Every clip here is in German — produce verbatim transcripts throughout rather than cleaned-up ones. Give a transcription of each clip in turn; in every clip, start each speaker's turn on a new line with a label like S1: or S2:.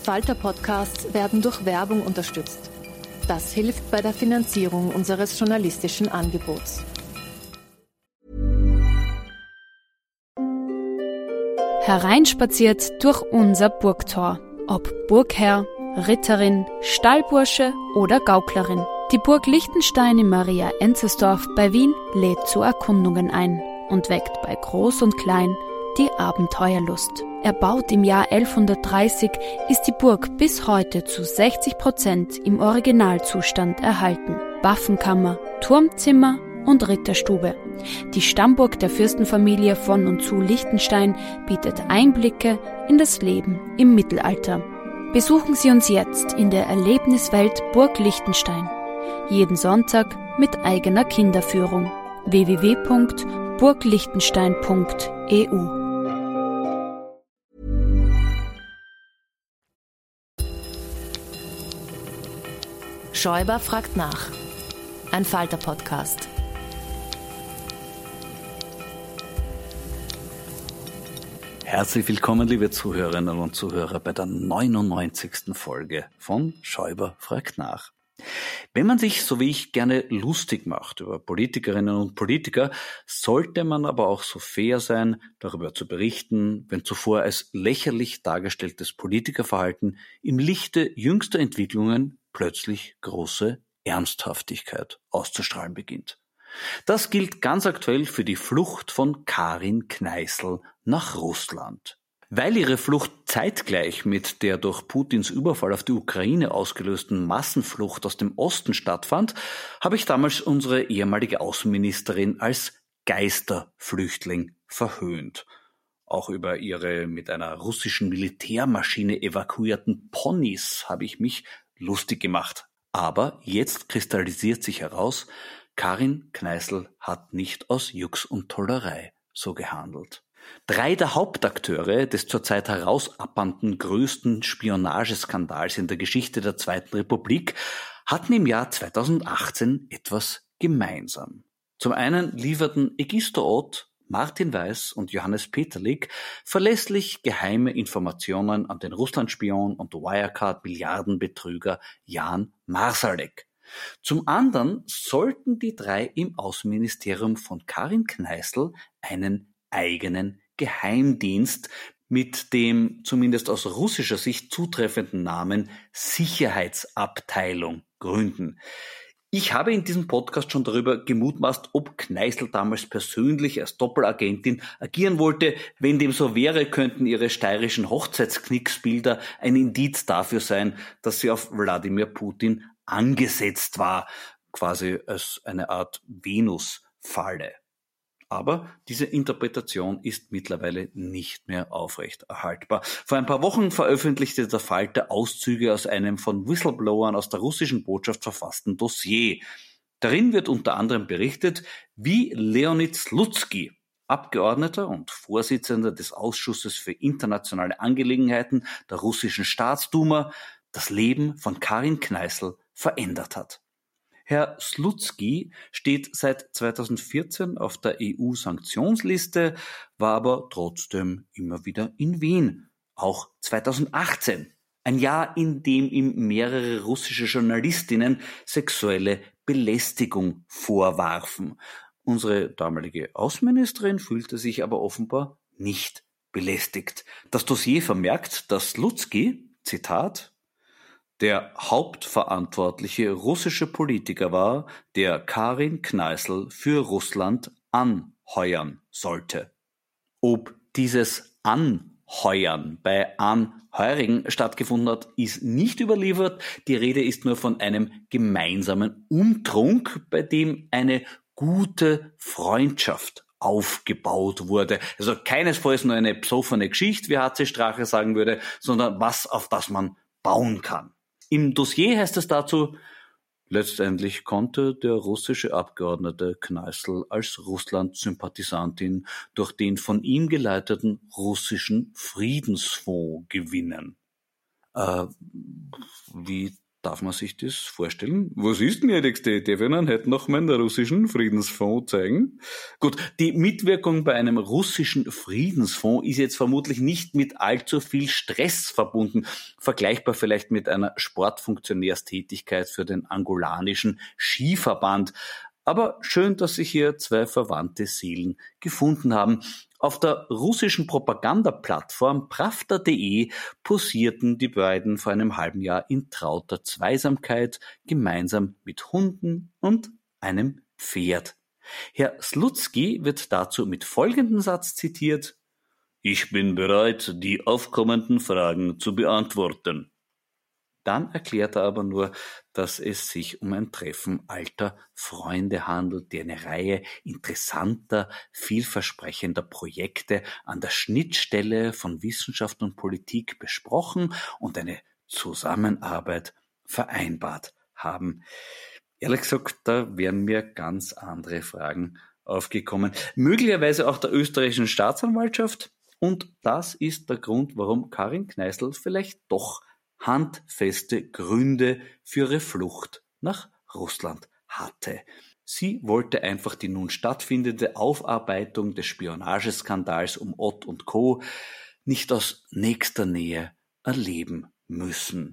S1: Falter-Podcasts werden durch Werbung unterstützt. Das hilft bei der Finanzierung unseres journalistischen Angebots.
S2: Hereinspaziert durch unser Burgtor. Ob Burgherr, Ritterin, Stallbursche oder Gauklerin. Die Burg Liechtenstein in Maria Enzersdorf bei Wien lädt zu Erkundungen ein und weckt bei Groß und Klein die Abenteuerlust. Erbaut im Jahr elfhundertdreißig ist die Burg bis heute zu sechzig Prozent im Originalzustand erhalten. Waffenkammer, Turmzimmer und Ritterstube. Die Stammburg der Fürstenfamilie von und zu Liechtenstein bietet Einblicke in das Leben im Mittelalter. Besuchen Sie uns jetzt in der Erlebniswelt Burg Liechtenstein. Jeden Sonntag mit eigener Kinderführung. w w w punkt burg liechtenstein punkt e u
S1: Schäuber fragt nach. Ein Falter-Podcast.
S3: Herzlich willkommen, liebe Zuhörerinnen und Zuhörer, bei der neunundneunzigsten Folge von Schäuber fragt nach. Wenn man sich, so wie ich, gerne lustig macht über Politikerinnen und Politiker, sollte man aber auch so fair sein, darüber zu berichten, wenn zuvor als lächerlich dargestelltes Politikerverhalten im Lichte jüngster Entwicklungen plötzlich große Ernsthaftigkeit auszustrahlen beginnt. Das gilt ganz aktuell für die Flucht von Karin Kneißl nach Russland. Weil ihre Flucht zeitgleich mit der durch Putins Überfall auf die Ukraine ausgelösten Massenflucht aus dem Osten stattfand, habe ich damals unsere ehemalige Außenministerin als Geisterflüchtling verhöhnt. Auch über ihre mit einer russischen Militärmaschine evakuierten Ponys habe ich mich lustig gemacht. Aber jetzt kristallisiert sich heraus, Karin Kneißl hat nicht aus Jux und Tollerei so gehandelt. Drei der Hauptakteure des zurzeit herausappernden größten Spionageskandals in der Geschichte der Zweiten Republik hatten im Jahr zweitausendachtzehn etwas gemeinsam. Zum einen lieferten Egisto Ott, Martin Weiß und Johannes Peterlik verlässlich geheime Informationen an den Russlandspion und Wirecard-Milliardenbetrüger Jan Marsalek. Zum anderen sollten die drei im Außenministerium von Karin Kneißl einen eigenen Geheimdienst mit dem zumindest aus russischer Sicht zutreffenden Namen Sicherheitsabteilung gründen. Ich habe in diesem Podcast schon darüber gemutmaßt, ob Kneißl damals persönlich als Doppelagentin agieren wollte. Wenn dem so wäre, könnten ihre steirischen Hochzeitsknicksbilder ein Indiz dafür sein, dass sie auf Wladimir Putin angesetzt war, quasi als eine Art Venus-Falle. Aber diese Interpretation ist mittlerweile nicht mehr aufrechterhaltbar. Vor ein paar Wochen veröffentlichte der Falter Auszüge aus einem von Whistleblowern aus der russischen Botschaft verfassten Dossier. Darin wird unter anderem berichtet, wie Leonid Slutsky, Abgeordneter und Vorsitzender des Ausschusses für internationale Angelegenheiten der russischen Staatsduma, das Leben von Karin Kneißl verändert hat. Herr Slutsky steht seit zweitausendvierzehn auf der E U-Sanktionsliste, war aber trotzdem immer wieder in Wien, auch zweitausendachtzehn. Ein Jahr, in dem ihm mehrere russische Journalistinnen sexuelle Belästigung vorwarfen. Unsere damalige Außenministerin fühlte sich aber offenbar nicht belästigt. Das Dossier vermerkt, dass Slutsky, Zitat, der hauptverantwortliche russische Politiker war, der Karin Kneißl für Russland anheuern sollte. Ob dieses Anheuern bei Anheuring stattgefunden hat, ist nicht überliefert. Die Rede ist nur von einem gemeinsamen Umtrunk, bei dem eine gute Freundschaft aufgebaut wurde. Also keinesfalls nur eine psoffene Geschichte, wie H C Strache sagen würde, sondern was, auf das man bauen kann. Im Dossier heißt es dazu, letztendlich konnte der russische Abgeordnete Kneißl als Russland-Sympathisantin durch den von ihm geleiteten russischen Friedensfonds gewinnen. Äh, wie Darf man sich das vorstellen? Was ist, gnädigste? Darf ich Ihnen heute noch meinen russischen Friedensfonds zeigen? Gut, die Mitwirkung bei einem russischen Friedensfonds ist jetzt vermutlich nicht mit allzu viel Stress verbunden, vergleichbar vielleicht mit einer Sportfunktionärstätigkeit für den angolanischen Skiverband. Aber schön, dass sich hier zwei verwandte Seelen gefunden haben. Auf der russischen Propagandaplattform Pravda punkt de posierten die beiden vor einem halben Jahr in trauter Zweisamkeit gemeinsam mit Hunden und einem Pferd. Herr Slutsky wird dazu mit folgendem Satz zitiert: „Ich bin bereit, die aufkommenden Fragen zu beantworten." Dann erklärt er aber nur, dass es sich um ein Treffen alter Freunde handelt, die eine Reihe interessanter, vielversprechender Projekte an der Schnittstelle von Wissenschaft und Politik besprochen und eine Zusammenarbeit vereinbart haben. Ehrlich gesagt, da wären mir ganz andere Fragen aufgekommen. Möglicherweise auch der österreichischen Staatsanwaltschaft. Und das ist der Grund, warum Karin Kneißl vielleicht doch handfeste Gründe für ihre Flucht nach Russland hatte. Sie wollte einfach die nun stattfindende Aufarbeitung des Spionageskandals um Ott und Co. nicht aus nächster Nähe erleben müssen.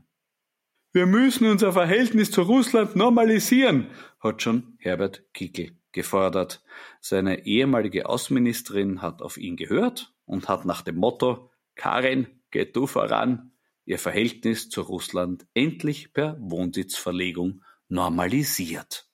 S3: Wir müssen unser Verhältnis zu Russland normalisieren, hat schon Herbert Kickl gefordert. Seine ehemalige Außenministerin hat auf ihn gehört und hat nach dem Motto „Karin, geh du voran" ihr Verhältnis zu Russland endlich per Wohnsitzverlegung normalisiert.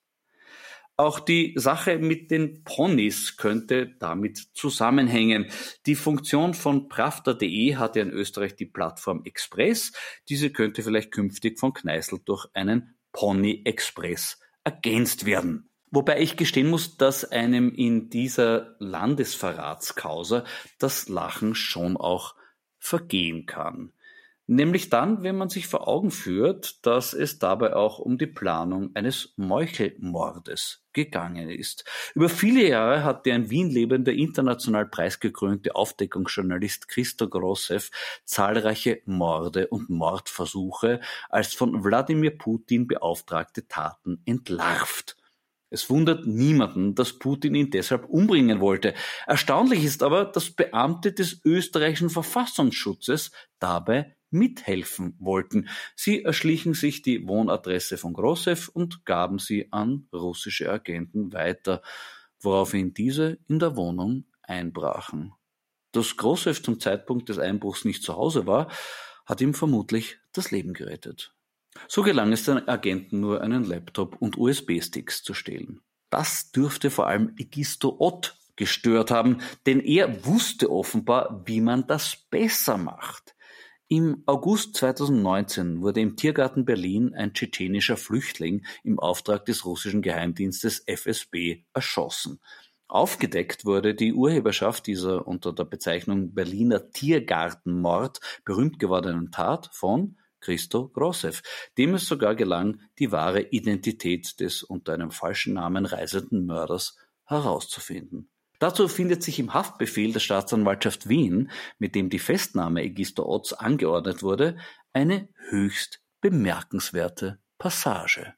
S3: Auch die Sache mit den Ponys könnte damit zusammenhängen. Die Funktion von Pravda punkt de hat ja in Österreich die Plattform Express. Diese könnte vielleicht künftig von Kneißl durch einen Pony Express ergänzt werden. Wobei ich gestehen muss, dass einem in dieser Landesverratskausa das Lachen schon auch vergehen kann. Nämlich dann, wenn man sich vor Augen führt, dass es dabei auch um die Planung eines Meuchelmordes gegangen ist. Über viele Jahre hat der in Wien lebende, international preisgekrönte Aufdeckungsjournalist Christo Grosev zahlreiche Morde und Mordversuche als von Wladimir Putin beauftragte Taten entlarvt. Es wundert niemanden, dass Putin ihn deshalb umbringen wollte. Erstaunlich ist aber, dass Beamte des österreichischen Verfassungsschutzes dabei mithelfen wollten. Sie erschlichen sich die Wohnadresse von Grosev und gaben sie an russische Agenten weiter, woraufhin diese in der Wohnung einbrachen. Dass Grosev zum Zeitpunkt des Einbruchs nicht zu Hause war, hat ihm vermutlich das Leben gerettet. So gelang es den Agenten nur, einen Laptop und U S B-Sticks zu stehlen. Das dürfte vor allem Egisto Ott gestört haben, denn er wusste offenbar, wie man das besser macht. Im August zweitausendneunzehn wurde im Tiergarten Berlin ein tschetschenischer Flüchtling im Auftrag des russischen Geheimdienstes F S B erschossen. Aufgedeckt wurde die Urheberschaft dieser unter der Bezeichnung Berliner Tiergartenmord berühmt gewordenen Tat von Christo Grosev, dem es sogar gelang, die wahre Identität des unter einem falschen Namen reisenden Mörders herauszufinden. Dazu findet sich im Haftbefehl der Staatsanwaltschaft Wien, mit dem die Festnahme Egisto Otts angeordnet wurde, eine höchst bemerkenswerte Passage.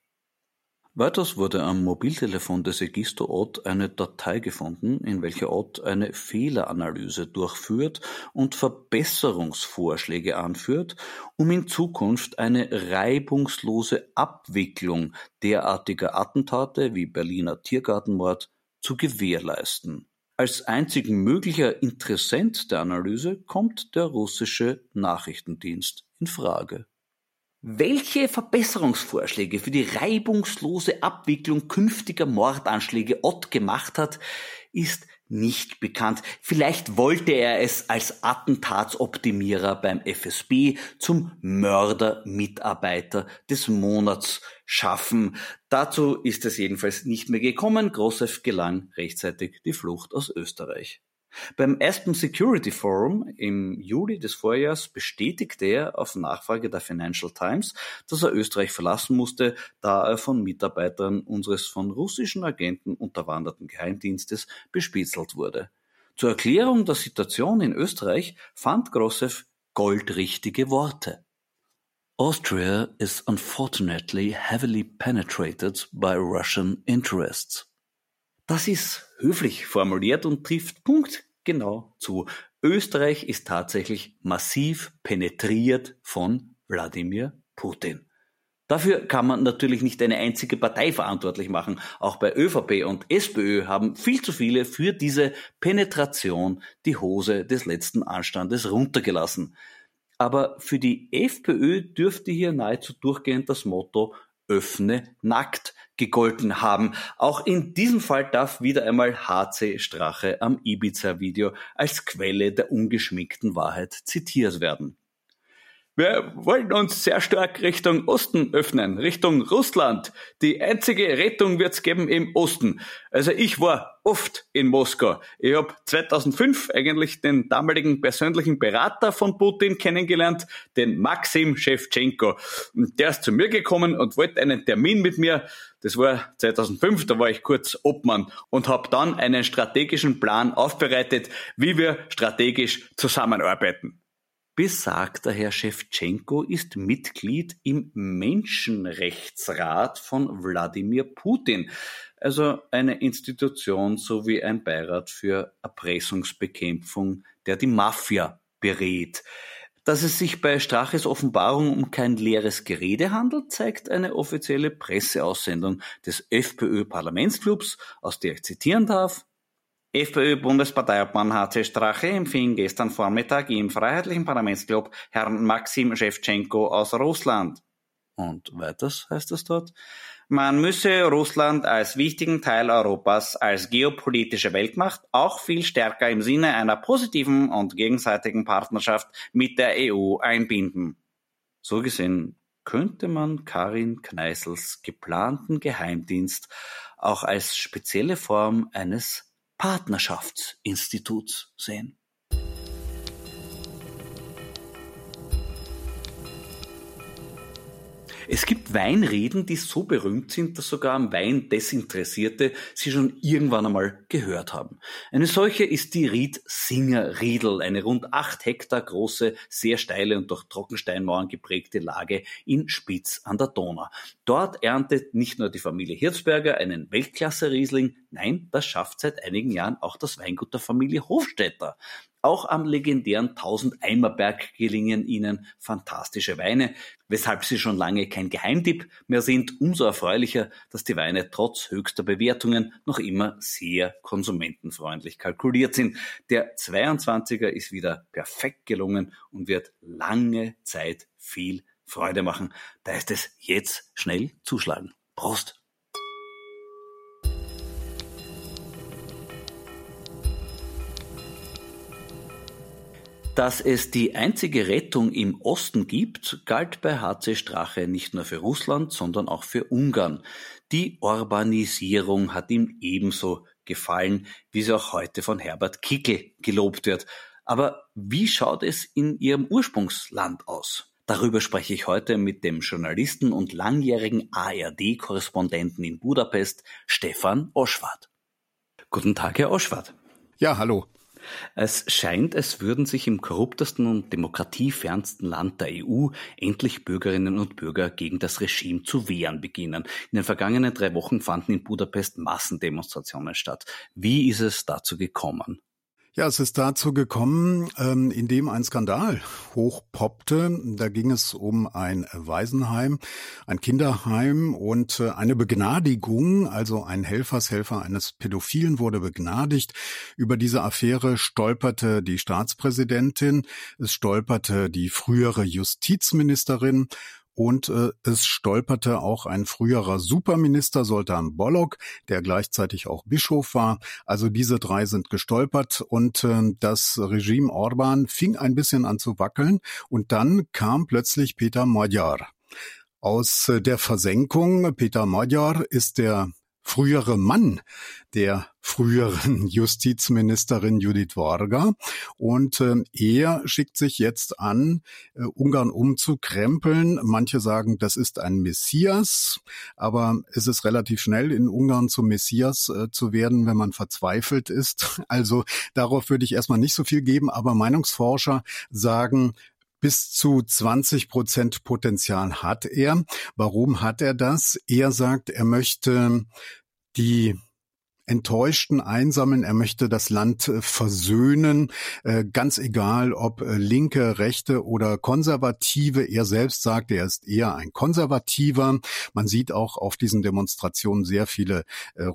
S3: Weiters wurde am Mobiltelefon des Egisto Ott eine Datei gefunden, in welcher Ott eine Fehleranalyse durchführt und Verbesserungsvorschläge anführt, um in Zukunft eine reibungslose Abwicklung derartiger Attentate wie Berliner Tiergartenmord zu gewährleisten. Als einzigen möglicher Interessent der Analyse kommt der russische Nachrichtendienst in Frage. Welche Verbesserungsvorschläge für die reibungslose Abwicklung künftiger Mordanschläge Ott gemacht hat, ist nicht bekannt. Vielleicht wollte er es als Attentatsoptimierer beim F S B zum Mörder-Mitarbeiter des Monats schaffen. Dazu ist es jedenfalls nicht mehr gekommen. Grosev gelang rechtzeitig die Flucht aus Österreich. Beim Aspen Security Forum im Juli des Vorjahres bestätigte er auf Nachfrage der Financial Times, dass er Österreich verlassen musste, da er von Mitarbeitern unseres von russischen Agenten unterwanderten Geheimdienstes bespitzelt wurde. Zur Erklärung der Situation in Österreich fand Grosev goldrichtige Worte. Austria is unfortunately heavily penetrated by Russian interests. Das ist höflich formuliert und trifft punktgenau zu. Österreich ist tatsächlich massiv penetriert von Wladimir Putin. Dafür kann man natürlich nicht eine einzige Partei verantwortlich machen. Auch bei ÖVP und SPÖ haben viel zu viele für diese Penetration die Hose des letzten Anstandes runtergelassen. Aber für die FPÖ dürfte hier nahezu durchgehend das Motto „Öffne nackt“ gegolten haben. Auch in diesem Fall darf wieder einmal H C Strache am Ibiza-Video als Quelle der ungeschminkten Wahrheit zitiert werden. Wir wollen uns sehr stark Richtung Osten öffnen, Richtung Russland. Die einzige Rettung wird's geben im Osten. Also ich war oft in Moskau. Ich habe zweitausendfünf eigentlich den damaligen persönlichen Berater von Putin kennengelernt, den Maxim Schewtschenko. Und der ist zu mir gekommen und wollte einen Termin mit mir. Das war zweitausendfünf, da war ich kurz Obmann und habe dann einen strategischen Plan aufbereitet, wie wir strategisch zusammenarbeiten. Besagter Herr Schewtschenko ist Mitglied im Menschenrechtsrat von Wladimir Putin, also eine Institution sowie ein Beirat für Erpressungsbekämpfung, der die Mafia berät. Dass es sich bei Straches Offenbarung um kein leeres Gerede handelt, zeigt eine offizielle Presseaussendung des FPÖ-Parlamentsclubs, aus der ich zitieren darf. FPÖ-Bundesparteiobmann H C Strache empfing gestern Vormittag im Freiheitlichen Parlamentsclub Herrn Maxim Schewtschenko aus Russland. Und weiters heißt es dort: Man müsse Russland als wichtigen Teil Europas als geopolitische Weltmacht auch viel stärker im Sinne einer positiven und gegenseitigen Partnerschaft mit der E U einbinden. So gesehen könnte man Karin Kneißls geplanten Geheimdienst auch als spezielle Form eines Partnerschaftsinstituts sehen. Es gibt Weinreden, die so berühmt sind, dass sogar am Wein Desinteressierte sie schon irgendwann einmal gehört haben. Eine solche ist die Ried-Singer-Riedl, eine rund acht Hektar große, sehr steile und durch Trockensteinmauern geprägte Lage in Spitz an der Donau. Dort erntet nicht nur die Familie Hirzberger einen Weltklasse-Riesling, nein, das schafft seit einigen Jahren auch das Weingut der Familie Hofstetter. Auch am legendären Tausend-Eimer-Berg gelingen ihnen fantastische Weine, weshalb sie schon lange kein Geheimtipp mehr sind. Umso erfreulicher, dass die Weine trotz höchster Bewertungen noch immer sehr konsumentenfreundlich kalkuliert sind. Der zweiundzwanziger ist wieder perfekt gelungen und wird lange Zeit viel Freude machen. Da ist es jetzt schnell zuschlagen. Prost! Dass es die einzige Rettung im Osten gibt, galt bei H C Strache nicht nur für Russland, sondern auch für Ungarn. Die Urbanisierung hat ihm ebenso gefallen, wie sie auch heute von Herbert Kickl gelobt wird. Aber wie schaut es in ihrem Ursprungsland aus? Darüber spreche ich heute mit dem Journalisten und langjährigen A R D-Korrespondenten in Budapest, Stefan Oschwart. Guten Tag, Herr Oschwart.
S4: Ja, hallo.
S3: Es scheint, als würden sich im korruptesten und demokratiefernsten Land der E U endlich Bürgerinnen und Bürger gegen das Regime zu wehren beginnen. In den vergangenen drei Wochen fanden in Budapest Massendemonstrationen statt. Wie ist es dazu gekommen?
S4: Ja, es ist dazu gekommen, ähm, indem ein Skandal hochpoppte. Da ging es um ein Waisenheim, ein Kinderheim und äh, eine Begnadigung, also ein Helfershelfer eines Pädophilen wurde begnadigt. Über diese Affäre stolperte die Staatspräsidentin, es stolperte die frühere Justizministerin. Und äh, es stolperte auch ein früherer Superminister, Zoltán Balogh, der gleichzeitig auch Bischof war. Also diese drei sind gestolpert und äh, das Regime Orbán fing ein bisschen an zu wackeln. Und dann kam plötzlich Péter Magyar aus äh, der Versenkung. Péter Magyar ist der frühere Mann der früheren Justizministerin Judith Varga und äh, er schickt sich jetzt an, äh, Ungarn umzukrempeln. Manche sagen, das ist ein Messias, aber es ist relativ schnell in Ungarn zum Messias äh, zu werden, wenn man verzweifelt ist. Also darauf würde ich erstmal nicht so viel geben, aber Meinungsforscher sagen, Bis zu zwanzig Prozent Potenzial hat er. Warum hat er das? Er sagt, er möchte die Enttäuschten einsammeln, er möchte das Land versöhnen, ganz egal ob Linke, Rechte oder Konservative. Er selbst sagt, er ist eher ein Konservativer. Man sieht auch auf diesen Demonstrationen sehr viele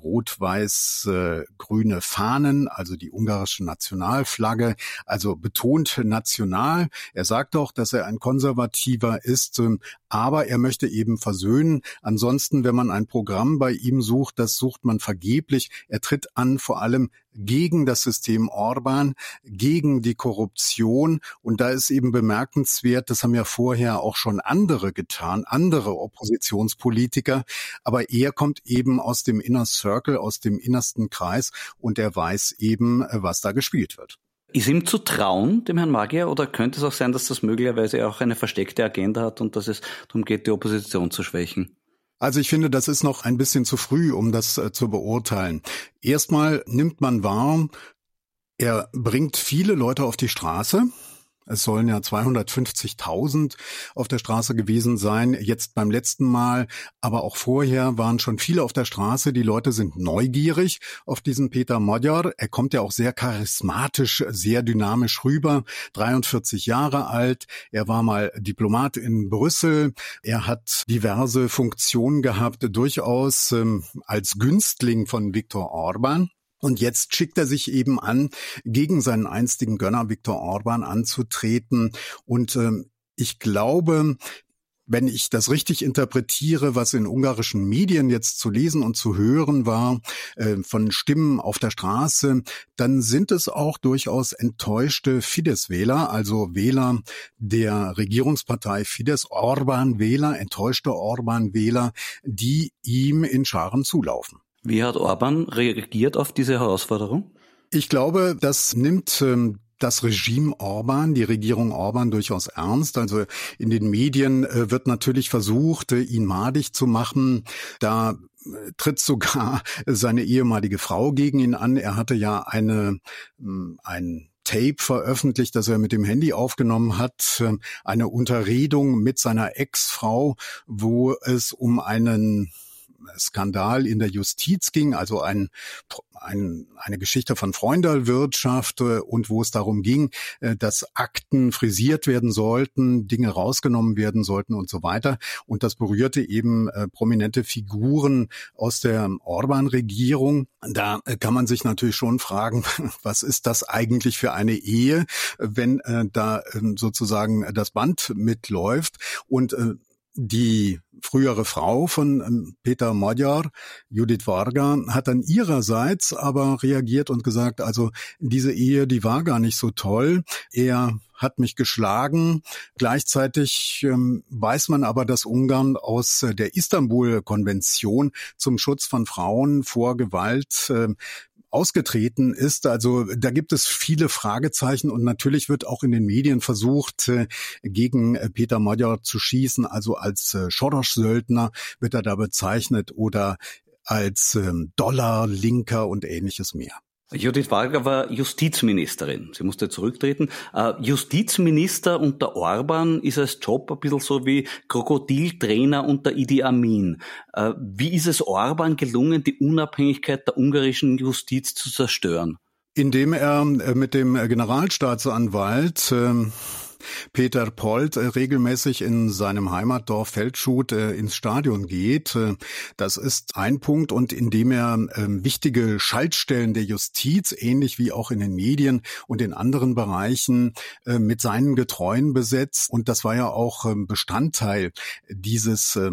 S4: rot-weiß-grüne Fahnen, also die ungarische Nationalflagge, also betont national. Er sagt auch, dass er ein Konservativer ist, aber er möchte eben versöhnen. Ansonsten, wenn man ein Programm bei ihm sucht, das sucht man vergeblich. Er tritt an vor allem gegen das System Orbán, gegen die Korruption. Und da ist eben bemerkenswert, das haben ja vorher auch schon andere getan, andere Oppositionspolitiker. Aber er kommt eben aus dem Inner Circle, aus dem innersten Kreis, und er weiß eben, was da gespielt wird.
S3: Ist ihm zu trauen, dem Herrn Magyar, oder könnte es auch sein, dass das möglicherweise auch eine versteckte Agenda hat und dass es darum geht, die Opposition zu schwächen?
S4: Also ich finde, das ist noch ein bisschen zu früh, um das äh, zu beurteilen. Erstmal nimmt man wahr, er bringt viele Leute auf die Straße. Es sollen ja zweihundertfünfzigtausend auf der Straße gewesen sein, jetzt beim letzten Mal. Aber auch vorher waren schon viele auf der Straße. Die Leute sind neugierig auf diesen Peter Magyar. Er kommt ja auch sehr charismatisch, sehr dynamisch rüber. dreiundvierzig Jahre alt. Er war mal Diplomat in Brüssel. Er hat diverse Funktionen gehabt, durchaus ähm, als Günstling von Viktor Orbán. Und jetzt schickt er sich eben an, gegen seinen einstigen Gönner Viktor Orbán anzutreten. Und ähm, ich glaube, wenn ich das richtig interpretiere, was in ungarischen Medien jetzt zu lesen und zu hören war, äh, von Stimmen auf der Straße, dann sind es auch durchaus enttäuschte Fidesz-Wähler, also Wähler der Regierungspartei Fidesz, Orbán-Wähler, enttäuschte Orbán-Wähler, die ihm in Scharen zulaufen.
S3: Wie hat Orbán reagiert auf diese Herausforderung?
S4: Ich glaube, das nimmt ähm, das Regime Orbán, die Regierung Orbán durchaus ernst. Also in den Medien äh, wird natürlich versucht, äh, ihn madig zu machen. Da äh, tritt sogar seine ehemalige Frau gegen ihn an. Er hatte ja eine äh, ein Tape veröffentlicht, das er mit dem Handy aufgenommen hat, äh, eine Unterredung mit seiner Ex-Frau, wo es um einen Skandal in der Justiz ging, also ein, ein, eine Geschichte von Freundelwirtschaft, und wo es darum ging, dass Akten frisiert werden sollten, Dinge rausgenommen werden sollten und so weiter. Und das berührte eben äh, prominente Figuren aus der Orbán-Regierung. Da äh, kann man sich natürlich schon fragen, was ist das eigentlich für eine Ehe, wenn äh, da äh, sozusagen das Band mitläuft. Und äh, die frühere Frau von Peter Magyar, Judit Varga, hat dann ihrerseits aber reagiert und gesagt, also diese Ehe, die war gar nicht so toll. Er hat mich geschlagen. Gleichzeitig ähm, weiß man aber, dass Ungarn aus äh, der Istanbul-Konvention zum Schutz von Frauen vor Gewalt äh, ausgetreten ist. Also da gibt es viele Fragezeichen, und natürlich wird auch in den Medien versucht, gegen Peter Magyar zu schießen. Also als Soros-Söldner wird er da bezeichnet oder als Dollar-Linker und ähnliches mehr.
S3: Judit Varga war Justizministerin. Sie musste zurücktreten. Justizminister unter Orbán ist als Job ein bisschen so wie Krokodiltrainer unter Idi Amin. Wie ist es Orbán gelungen, die Unabhängigkeit der ungarischen Justiz zu zerstören?
S4: Indem er mit dem Generalstaatsanwalt Peter Polt äh, regelmäßig in seinem Heimatdorf Feldschut äh, ins Stadion geht. Äh, das ist ein Punkt, und indem er äh, wichtige Schaltstellen der Justiz, ähnlich wie auch in den Medien und in anderen Bereichen, äh, mit seinen Getreuen besetzt. Und das war ja auch äh, Bestandteil dieses äh,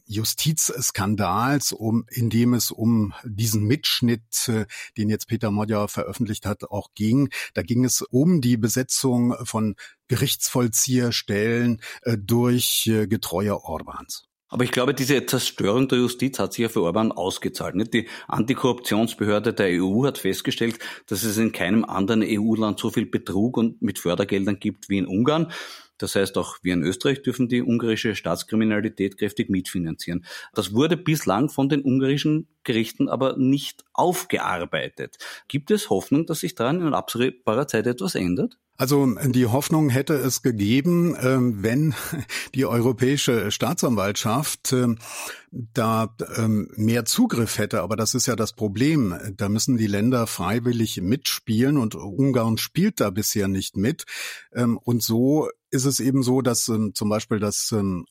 S4: Justizskandals, um, in dem es um diesen Mitschnitt, äh, den jetzt Peter Magyar veröffentlicht hat, auch ging. Da ging es um die Besetzung von Gerichtsvollzieherstellen äh, durch äh, Getreue Orbáns.
S3: Aber ich glaube, diese Zerstörung der Justiz hat sich ja für Orbán ausgezahlt. Nicht? Die Antikorruptionsbehörde der E U hat festgestellt, dass es in keinem anderen E U-Land so viel Betrug und mit Fördergeldern gibt wie in Ungarn. Das heißt, auch wir in Österreich dürfen die ungarische Staatskriminalität kräftig mitfinanzieren. Das wurde bislang von den ungarischen Gerichten aber nicht aufgearbeitet. Gibt es Hoffnung, dass sich daran in absehbarer Zeit etwas ändert?
S4: Also die Hoffnung hätte es gegeben, wenn die Europäische Staatsanwaltschaft da mehr Zugriff hätte. Aber das ist ja das Problem. Da müssen die Länder freiwillig mitspielen und Ungarn spielt da bisher nicht mit. Und so ist es eben so, dass ähm, zum Beispiel das ähm,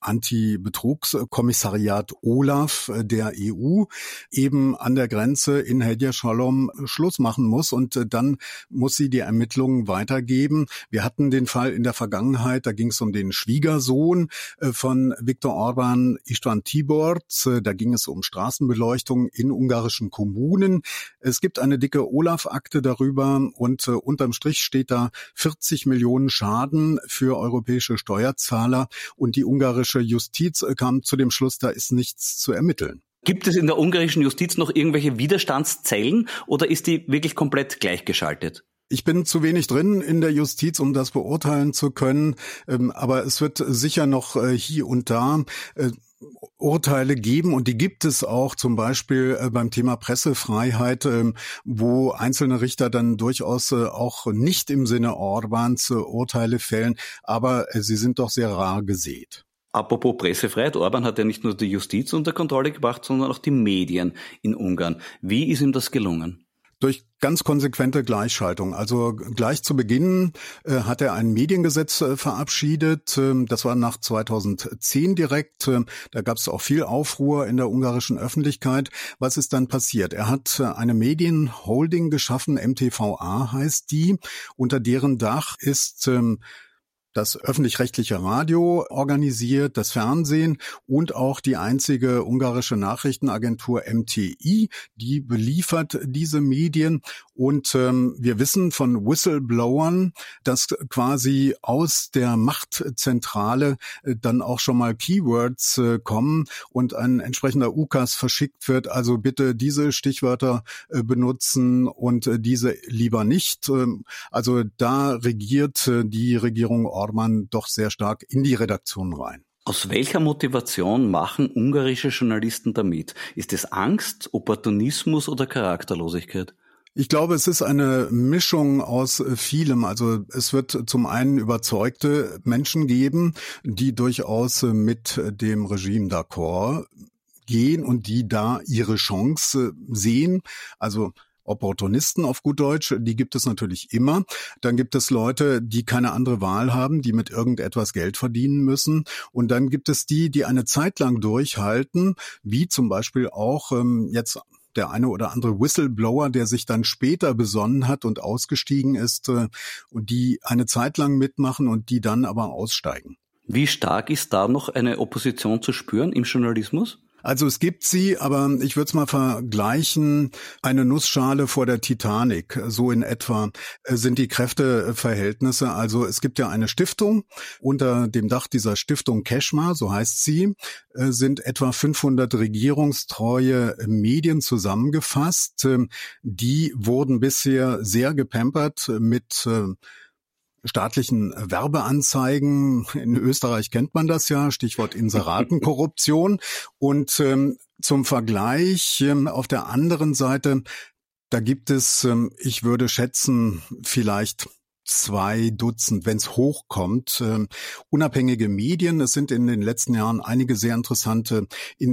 S4: Anti-Betrugskommissariat OLAF äh, der E U eben an der Grenze in Hegyeshalom Schluss machen muss und äh, dann muss sie die Ermittlungen weitergeben. Wir hatten den Fall in der Vergangenheit, da ging es um den Schwiegersohn äh, von Viktor Orbán, István Tibor. Äh, da ging es um Straßenbeleuchtung in ungarischen Kommunen. Es gibt eine dicke OLAF-Akte darüber und äh, unterm Strich steht da vierzig Millionen Schaden für europäische Steuerzahler und die ungarische Justiz kam zu dem Schluss, da ist nichts zu ermitteln.
S3: Gibt es in der ungarischen Justiz noch irgendwelche Widerstandszellen oder ist die wirklich komplett gleichgeschaltet?
S4: Ich bin zu wenig drin in der Justiz, um das beurteilen zu können, aber es wird sicher noch hier und da Urteile geben und die gibt es auch zum Beispiel beim Thema Pressefreiheit, wo einzelne Richter dann durchaus auch nicht im Sinne Orbáns Urteile fällen, aber sie sind doch sehr rar gesät.
S3: Apropos Pressefreiheit, Orbán hat ja nicht nur die Justiz unter Kontrolle gebracht, sondern auch die Medien in Ungarn. Wie ist ihm das gelungen?
S4: Durch ganz konsequente Gleichschaltung. Also gleich zu Beginn äh, hat er ein Mediengesetz äh, verabschiedet. Ähm, das war nach zweitausendzehn direkt. Ähm, da gab es auch viel Aufruhr in der ungarischen Öffentlichkeit. Was ist dann passiert? Er hat äh, eine Medienholding geschaffen, M T V A heißt die. Unter deren Dach ist ähm, das öffentlich-rechtliche Radio organisiert, das Fernsehen und auch die einzige ungarische Nachrichtenagentur M T I, die beliefert diese Medien. Und ähm, wir wissen von Whistleblowern, dass quasi aus der Machtzentrale äh, dann auch schon mal Keywords äh, kommen und ein entsprechender Ukas verschickt wird. Also bitte diese Stichwörter äh, benutzen und äh, diese lieber nicht. Ähm, also da regiert äh, die Regierung Orbán doch sehr stark in die Redaktion rein.
S3: Aus welcher Motivation machen ungarische Journalisten damit? Ist es Angst, Opportunismus oder Charakterlosigkeit?
S4: Ich glaube, es ist eine Mischung aus vielem. Also es wird zum einen überzeugte Menschen geben, die durchaus mit dem Regime d'accord gehen und die da ihre Chance sehen. Also Opportunisten auf gut Deutsch, die gibt es natürlich immer. Dann gibt es Leute, die keine andere Wahl haben, die mit irgendetwas Geld verdienen müssen. Und dann gibt es die, die eine Zeit lang durchhalten, wie zum Beispiel auch ähm, jetzt der eine oder andere Whistleblower, der sich dann später besonnen hat und ausgestiegen ist äh, und die eine Zeit lang mitmachen und die dann aber aussteigen.
S3: Wie stark ist da noch eine Opposition zu spüren im Journalismus?
S4: Also es gibt sie, aber ich würde es mal vergleichen, eine Nussschale vor der Titanic. So in etwa sind die Kräfteverhältnisse. Also es gibt ja eine Stiftung. Unter dem Dach dieser Stiftung Keshma, so heißt sie, sind etwa fünfhundert regierungstreue Medien zusammengefasst. Die wurden bisher sehr gepampert mit staatlichen Werbeanzeigen. In Österreich kennt man das ja, Stichwort Inseratenkorruption. Und ähm, zum Vergleich ähm, auf der anderen Seite, da gibt es, ähm, ich würde schätzen, vielleicht zwei Dutzend, wenn es hochkommt, äh, unabhängige Medien. Es sind in den letzten Jahren einige sehr interessante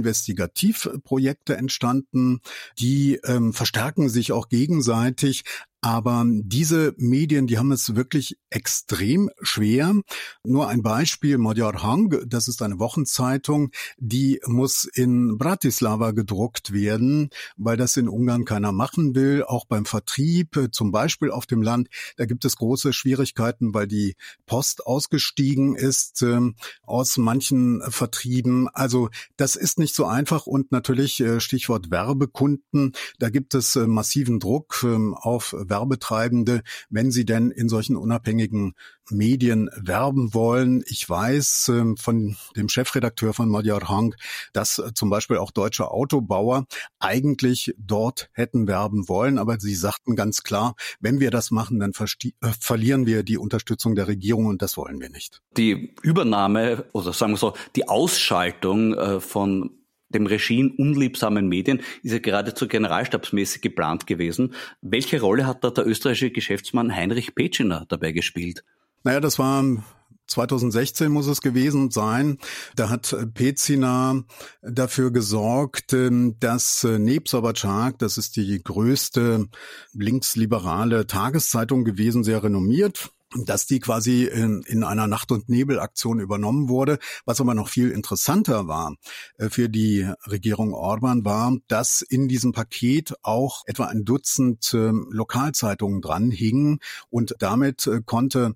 S4: Investigativprojekte entstanden, die ähm, verstärken sich auch gegenseitig. Aber diese Medien, die haben es wirklich extrem schwer. Nur ein Beispiel, Magyar Hang, das ist eine Wochenzeitung, die muss in Bratislava gedruckt werden, weil das in Ungarn keiner machen will. Auch beim Vertrieb, zum Beispiel auf dem Land, da gibt es große Schwierigkeiten, weil die Post ausgestiegen ist äh, aus manchen Vertrieben. Also das ist nicht so einfach und natürlich äh, Stichwort Werbekunden, da gibt es äh, massiven Druck äh, auf Werbetreibende, wenn sie denn in solchen unabhängigen Medien werben wollen. Ich weiß äh, von dem Chefredakteur von Magyar Hang, dass äh, zum Beispiel auch deutsche Autobauer eigentlich dort hätten werben wollen, aber sie sagten ganz klar, wenn wir das machen, dann versti- äh, verlieren wir die Unterstützung der Regierung und das wollen wir nicht.
S3: Die Übernahme oder sagen wir so, die Ausschaltung äh, von dem Regime unliebsamen Medien ist ja geradezu generalstabsmäßig geplant gewesen. Welche Rolle hat da der österreichische Geschäftsmann Heinrich Petschiner dabei gespielt?
S4: Naja, das war zweitausendsechzehn muss es gewesen sein. Da hat Petschiner dafür gesorgt, dass Népszabadság, das ist die größte linksliberale Tageszeitung gewesen, sehr renommiert, dass die quasi in, in einer Nacht- und Nebelaktion übernommen wurde. Was aber noch viel interessanter war für die Regierung Orbán, war, dass in diesem Paket auch etwa ein Dutzend äh, Lokalzeitungen dranhingen und damit äh, konnte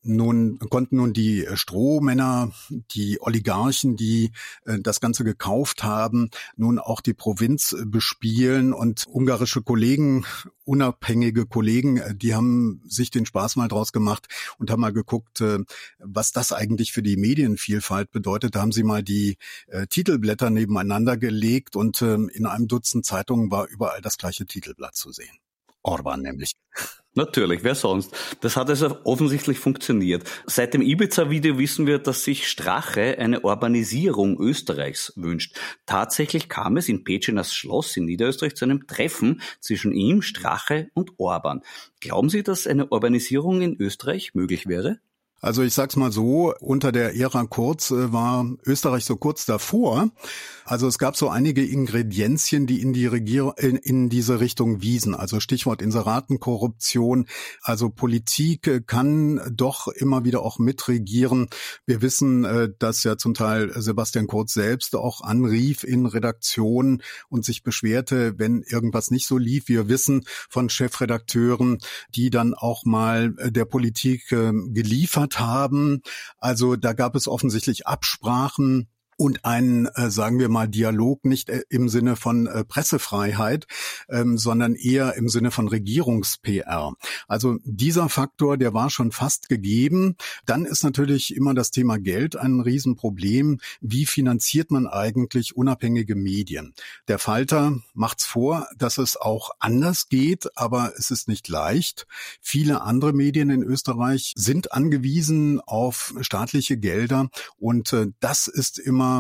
S4: Nun konnten nun die Strohmänner, die Oligarchen, die äh, das Ganze gekauft haben, nun auch die Provinz äh, bespielen, und ungarische Kollegen, unabhängige Kollegen, äh, die haben sich den Spaß mal draus gemacht und haben mal geguckt, äh, was das eigentlich für die Medienvielfalt bedeutet. Da haben sie mal die äh, Titelblätter nebeneinander gelegt und äh, in einem Dutzend Zeitungen war überall das gleiche Titelblatt zu sehen. Orbán nämlich.
S3: Natürlich, wer sonst? Das hat also offensichtlich funktioniert. Seit dem Ibiza-Video wissen wir, dass sich Strache eine Urbanisierung Österreichs wünscht. Tatsächlich kam es in Petschiners Schloss in Niederösterreich zu einem Treffen zwischen ihm, Strache und Orbán. Glauben Sie, dass eine Urbanisierung in Österreich möglich wäre?
S4: Also ich sag's mal so, unter der Ära Kurz äh, war Österreich so kurz davor. Also es gab so einige Ingredienzien, die in die Regierung, in, in diese Richtung wiesen. Also Stichwort Inseratenkorruption. Also Politik äh, kann doch immer wieder auch mitregieren. Wir wissen, äh, dass ja zum Teil Sebastian Kurz selbst auch anrief in Redaktionen und sich beschwerte, wenn irgendwas nicht so lief. Wir wissen von Chefredakteuren, die dann auch mal äh, der Politik äh, geliefert haben. Also da gab es offensichtlich Absprachen und einen, äh, sagen wir mal, Dialog nicht äh, im Sinne von äh, Pressefreiheit, ähm, sondern eher im Sinne von Regierungs-P R. Also dieser Faktor, der war schon fast gegeben. Dann ist natürlich immer das Thema Geld ein Riesenproblem. Wie finanziert man eigentlich unabhängige Medien? Der Falter macht's vor, dass es auch anders geht, aber es ist nicht leicht. Viele andere Medien in Österreich sind angewiesen auf staatliche Gelder, und äh, das ist immer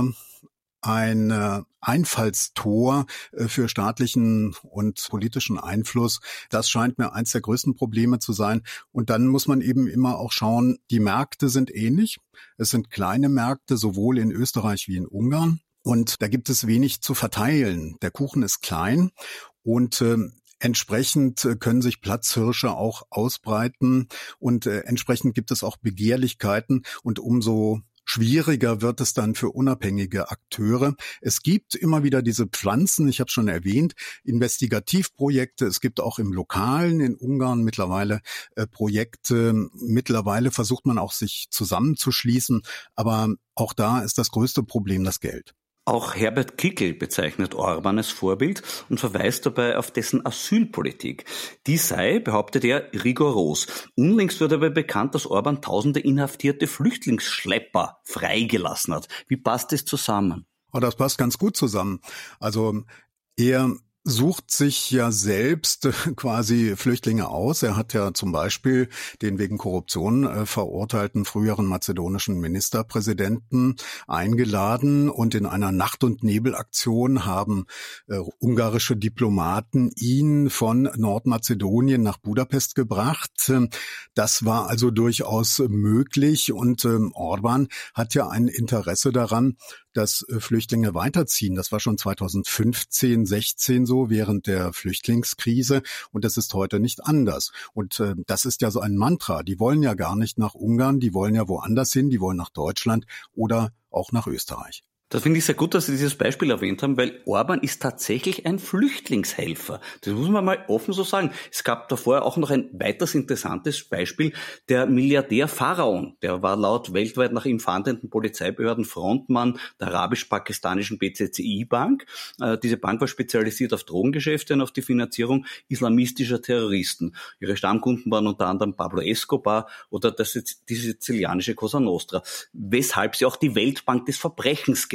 S4: ein äh, Einfallstor äh, für staatlichen und politischen Einfluss. Das scheint mir eins der größten Probleme zu sein. Und dann muss man eben immer auch schauen, die Märkte sind ähnlich. Es sind kleine Märkte, sowohl in Österreich wie in Ungarn. Und da gibt es wenig zu verteilen. Der Kuchen ist klein und äh, Entsprechend können sich Platzhirsche auch ausbreiten, und äh, entsprechend gibt es auch Begehrlichkeiten, und umso schwieriger wird es dann für unabhängige Akteure. Es gibt immer wieder diese Pflanzen, ich habe schon erwähnt, Investigativprojekte. Es gibt auch im Lokalen in Ungarn mittlerweile äh, Projekte. Mittlerweile versucht man auch, sich zusammenzuschließen, aber auch da ist das größte Problem das Geld.
S3: Auch Herbert Kickl bezeichnet Orbán als Vorbild und verweist dabei auf dessen Asylpolitik. Die sei, behauptet er, rigoros. Unlängst wurde aber bekannt, dass Orbán tausende inhaftierte Flüchtlingsschlepper freigelassen hat. Wie passt das zusammen?
S4: Oh, das passt ganz gut zusammen. Also er sucht sich ja selbst quasi Flüchtlinge aus. Er hat ja zum Beispiel den wegen Korruption äh, verurteilten früheren mazedonischen Ministerpräsidenten eingeladen, und in einer Nacht- und Nebelaktion haben äh, ungarische Diplomaten ihn von Nordmazedonien nach Budapest gebracht. Das war also durchaus möglich, und äh, Orbán hat ja ein Interesse daran, dass Flüchtlinge weiterziehen. Das war schon zweitausendfünfzehn, sechzehn so, während der Flüchtlingskrise, und das ist heute nicht anders. Und äh, das ist ja so ein Mantra. Die wollen ja gar nicht nach Ungarn, die wollen ja woanders hin, die wollen nach Deutschland oder auch nach Österreich.
S3: Das finde ich sehr gut, dass Sie dieses Beispiel erwähnt haben, weil Orbán ist tatsächlich ein Flüchtlingshelfer. Das muss man mal offen so sagen. Es gab davor auch noch ein weiteres interessantes Beispiel, der Milliardär Pharaon. Der war laut weltweit nach ihm fahndenden Polizeibehörden Frontmann der arabisch-pakistanischen B C C I-Bank. Äh, diese Bank war spezialisiert auf Drogengeschäfte und auf die Finanzierung islamistischer Terroristen. Ihre Stammkunden waren unter anderem Pablo Escobar oder das, die sizilianische Cosa Nostra, weshalb sie auch die Weltbank des Verbrechens genannt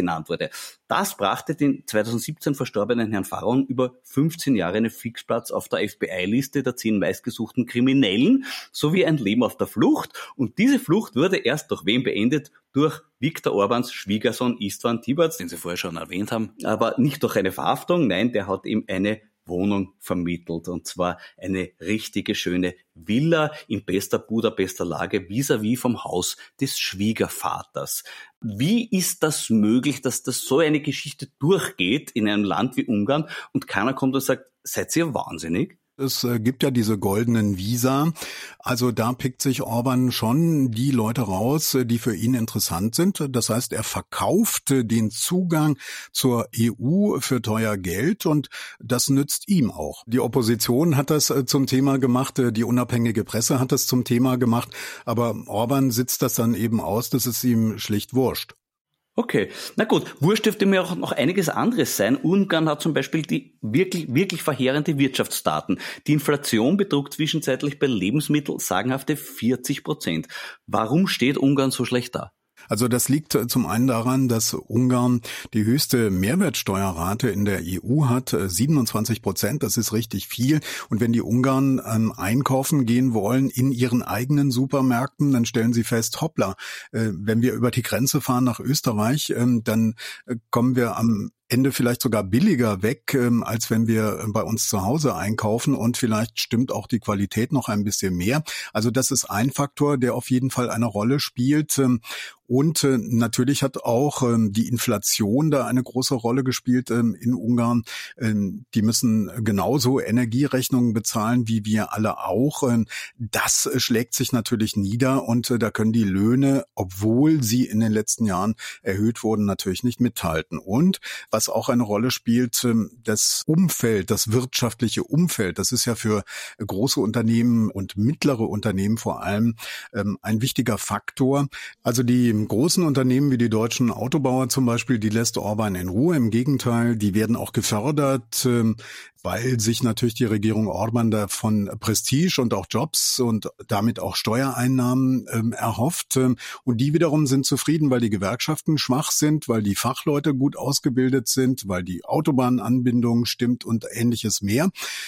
S3: genannt wurde. Das brachte den zweitausendsiebzehn verstorbenen Herrn Pharon über fünfzehn Jahre einen Fixplatz auf der F B I-Liste der zehn meistgesuchten Kriminellen sowie ein Leben auf der Flucht. Und diese Flucht wurde erst durch wen beendet? Durch Viktor Orbáns Schwiegersohn István Tiborcs, den Sie vorher schon erwähnt haben. Aber nicht durch eine Verhaftung, nein, der hat ihm eine Wohnung vermittelt, und zwar eine richtige schöne Villa in bester Budapester Lage vis-à-vis vom Haus des Schwiegervaters. Wie ist das möglich, dass das so eine Geschichte durchgeht in einem Land wie Ungarn und keiner kommt und sagt, seid ihr wahnsinnig?
S4: Es gibt ja diese goldenen Visa. Also da pickt sich Orbán schon die Leute raus, die für ihn interessant sind. Das heißt, er verkauft den Zugang zur E U für teuer Geld und das nützt ihm auch. Die Opposition hat das zum Thema gemacht, die unabhängige Presse hat das zum Thema gemacht, aber Orbán sitzt das dann eben aus, das ist ihm schlicht wurscht.
S3: Okay, na gut, wurscht dürfte mir auch noch einiges anderes sein. Ungarn hat zum Beispiel die wirklich, wirklich verheerende Wirtschaftsdaten. Die Inflation betrug zwischenzeitlich bei Lebensmitteln sagenhafte vierzig Prozent. Warum steht Ungarn so schlecht da?
S4: Also das liegt zum einen daran, dass Ungarn die höchste Mehrwertsteuerrate in der E U hat, siebenundzwanzig Prozent, das ist richtig viel. Und wenn die Ungarn ähm, einkaufen gehen wollen in ihren eigenen Supermärkten, dann stellen sie fest, hoppla, äh, wenn wir über die Grenze fahren nach Österreich, äh, dann äh, kommen wir am Ende vielleicht sogar billiger weg, ähm, als wenn wir bei uns zu Hause einkaufen, und vielleicht stimmt auch die Qualität noch ein bisschen mehr. Also das ist ein Faktor, der auf jeden Fall eine Rolle spielt. Ähm, und äh, natürlich hat auch ähm, die Inflation da eine große Rolle gespielt ähm, in Ungarn. Ähm, die müssen genauso Energierechnungen bezahlen wie wir alle auch. Ähm, das äh, schlägt sich natürlich nieder, und äh, da können die Löhne, obwohl sie in den letzten Jahren erhöht wurden, natürlich nicht mithalten. Und was auch eine Rolle spielt, das Umfeld, das wirtschaftliche Umfeld, das ist ja für große Unternehmen und mittlere Unternehmen vor allem ein wichtiger Faktor. Also die großen Unternehmen wie die deutschen Autobauer zum Beispiel, die lässt Orbán in Ruhe. Im Gegenteil, die werden auch gefördert, weil sich natürlich die Regierung Orbán davon Prestige und auch Jobs und damit auch Steuereinnahmen ähm, erhofft. Und die wiederum sind zufrieden, weil die Gewerkschaften schwach sind, weil die Fachleute gut ausgebildet sind, weil die Autobahnanbindung stimmt und ähnliches mehr.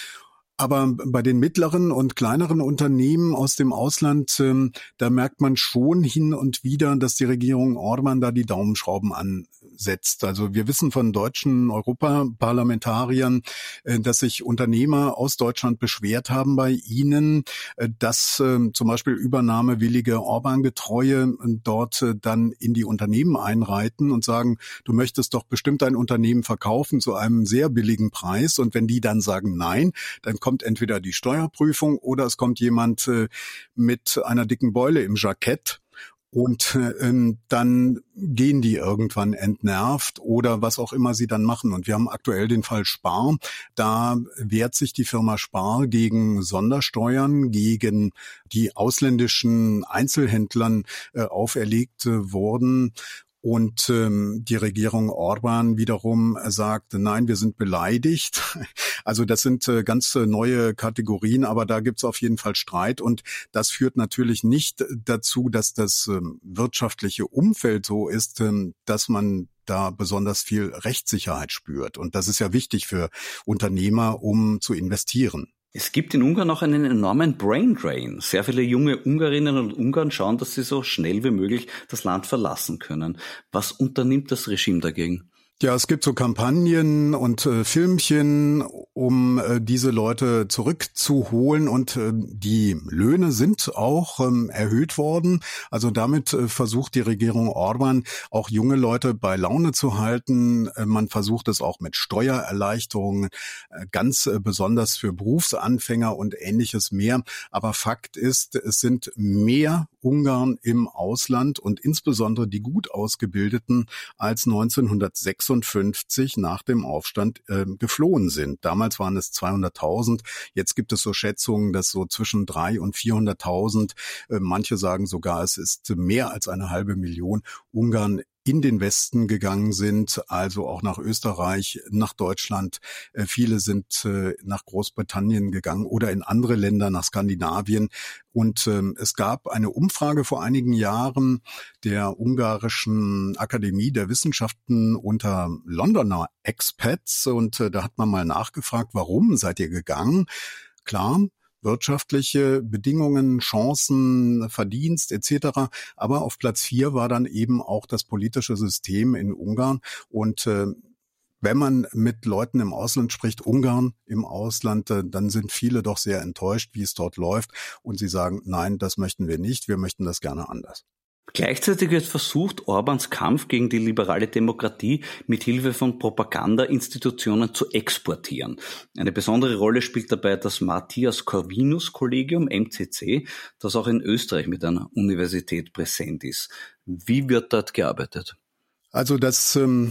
S4: Aber bei den mittleren und kleineren Unternehmen aus dem Ausland, ähm, da merkt man schon hin und wieder, dass die Regierung Orbán da die Daumenschrauben ansetzt. Also wir wissen von deutschen Europaparlamentariern, äh, dass sich Unternehmer aus Deutschland beschwert haben bei ihnen, äh, dass äh, zum Beispiel übernahmewillige Orbán-Getreue äh, dort äh, dann in die Unternehmen einreiten und sagen, du möchtest doch bestimmt dein Unternehmen verkaufen zu einem sehr billigen Preis. Und wenn die dann sagen nein, dann kommt entweder die Steuerprüfung oder es kommt jemand äh, mit einer dicken Beule im Jackett. Und äh, dann gehen die irgendwann entnervt oder was auch immer sie dann machen. Und wir haben aktuell den Fall Spar. Da wehrt sich die Firma Spar gegen Sondersteuern, gegen die ausländischen Einzelhändlern äh, auferlegt äh, wurden. Und ähm, die Regierung Orbán wiederum sagt, nein, wir sind beleidigt. Also das sind äh, ganz äh, neue Kategorien, aber da gibt's auf jeden Fall Streit. Und das führt natürlich nicht dazu, dass das ähm, wirtschaftliche Umfeld so ist, ähm, dass man da besonders viel Rechtssicherheit spürt. Und das ist ja wichtig für Unternehmer, um zu investieren.
S3: Es gibt in Ungarn auch einen enormen Braindrain. Sehr viele junge Ungarinnen und Ungarn schauen, dass sie so schnell wie möglich das Land verlassen können. Was unternimmt das Regime dagegen?
S4: Ja, es gibt so Kampagnen und äh, Filmchen, um äh, diese Leute zurückzuholen, und äh, die Löhne sind auch ähm, erhöht worden. Also damit äh, versucht die Regierung Orbán auch junge Leute bei Laune zu halten. Äh, man versucht es auch mit Steuererleichterungen, äh, ganz äh, besonders für Berufsanfänger und Ähnliches mehr. Aber Fakt ist, es sind mehr Ungarn im Ausland und insbesondere die gut Ausgebildeten als neunzehnhundertsechsundfünfzig nach dem Aufstand äh, geflohen sind. Damals waren es zweihunderttausend. Jetzt gibt es so Schätzungen, dass so zwischen dreihunderttausend und vierhunderttausend, äh, manche sagen sogar, es ist mehr als eine halbe Million Ungarn in den Westen gegangen sind, also auch nach Österreich, nach Deutschland. Viele sind nach Großbritannien gegangen oder in andere Länder, nach Skandinavien. Und es gab eine Umfrage vor einigen Jahren der ungarischen Akademie der Wissenschaften unter Londoner Expats. Und da hat man mal nachgefragt, warum seid ihr gegangen? Klar, wirtschaftliche Bedingungen, Chancen, Verdienst et cetera. Aber auf Platz vier war dann eben auch das politische System in Ungarn. Und äh, wenn man mit Leuten im Ausland spricht, Ungarn im Ausland, äh, dann sind viele doch sehr enttäuscht, wie es dort läuft. Und sie sagen, nein, das möchten wir nicht, wir möchten das gerne anders.
S3: Gleichzeitig wird versucht, Orbáns Kampf gegen die liberale Demokratie mit Hilfe von Propagandainstitutionen zu exportieren. Eine besondere Rolle spielt dabei das Matthias Corvinus Kollegium, M C C, das auch in Österreich mit einer Universität präsent ist. Wie wird dort gearbeitet?
S4: Also das ähm,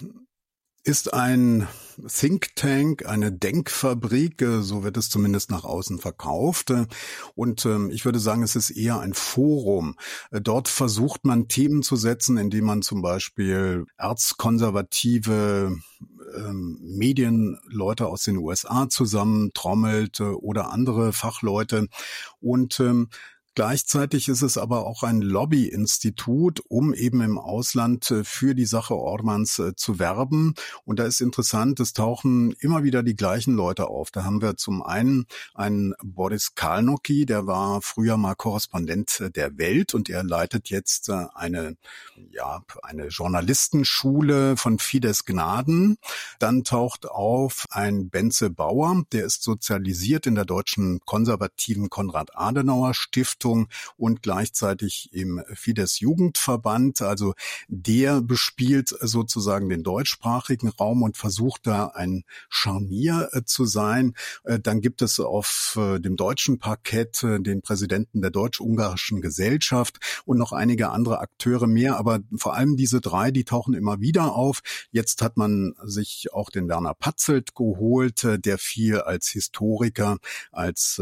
S4: ist ein Think Tank, eine Denkfabrik, so wird es zumindest nach außen verkauft. Und ich würde sagen, es ist eher ein Forum. Dort versucht man Themen zu setzen, indem man zum Beispiel erzkonservative ähm, Medienleute aus den U S A zusammentrommelt oder andere Fachleute. Und ähm, Gleichzeitig ist es aber auch ein Lobbyinstitut, um eben im Ausland für die Sache Orbáns zu werben. Und da ist interessant, es tauchen immer wieder die gleichen Leute auf. Da haben wir zum einen einen Boris Kalnoky, der war früher mal Korrespondent der Welt und er leitet jetzt eine, ja, eine Journalistenschule von Fidesz Gnaden. Dann taucht auf ein Benze Bauer, der ist sozialisiert in der deutschen konservativen Konrad-Adenauer-Stiftung und gleichzeitig im Fidesz-Jugendverband. Also der bespielt sozusagen den deutschsprachigen Raum und versucht da ein Scharnier zu sein. Dann gibt es auf dem deutschen Parkett den Präsidenten der Deutsch-Ungarischen Gesellschaft und noch einige andere Akteure mehr. Aber vor allem diese drei, die tauchen immer wieder auf. Jetzt hat man sich auch den Werner Patzelt geholt, der viel als Historiker, als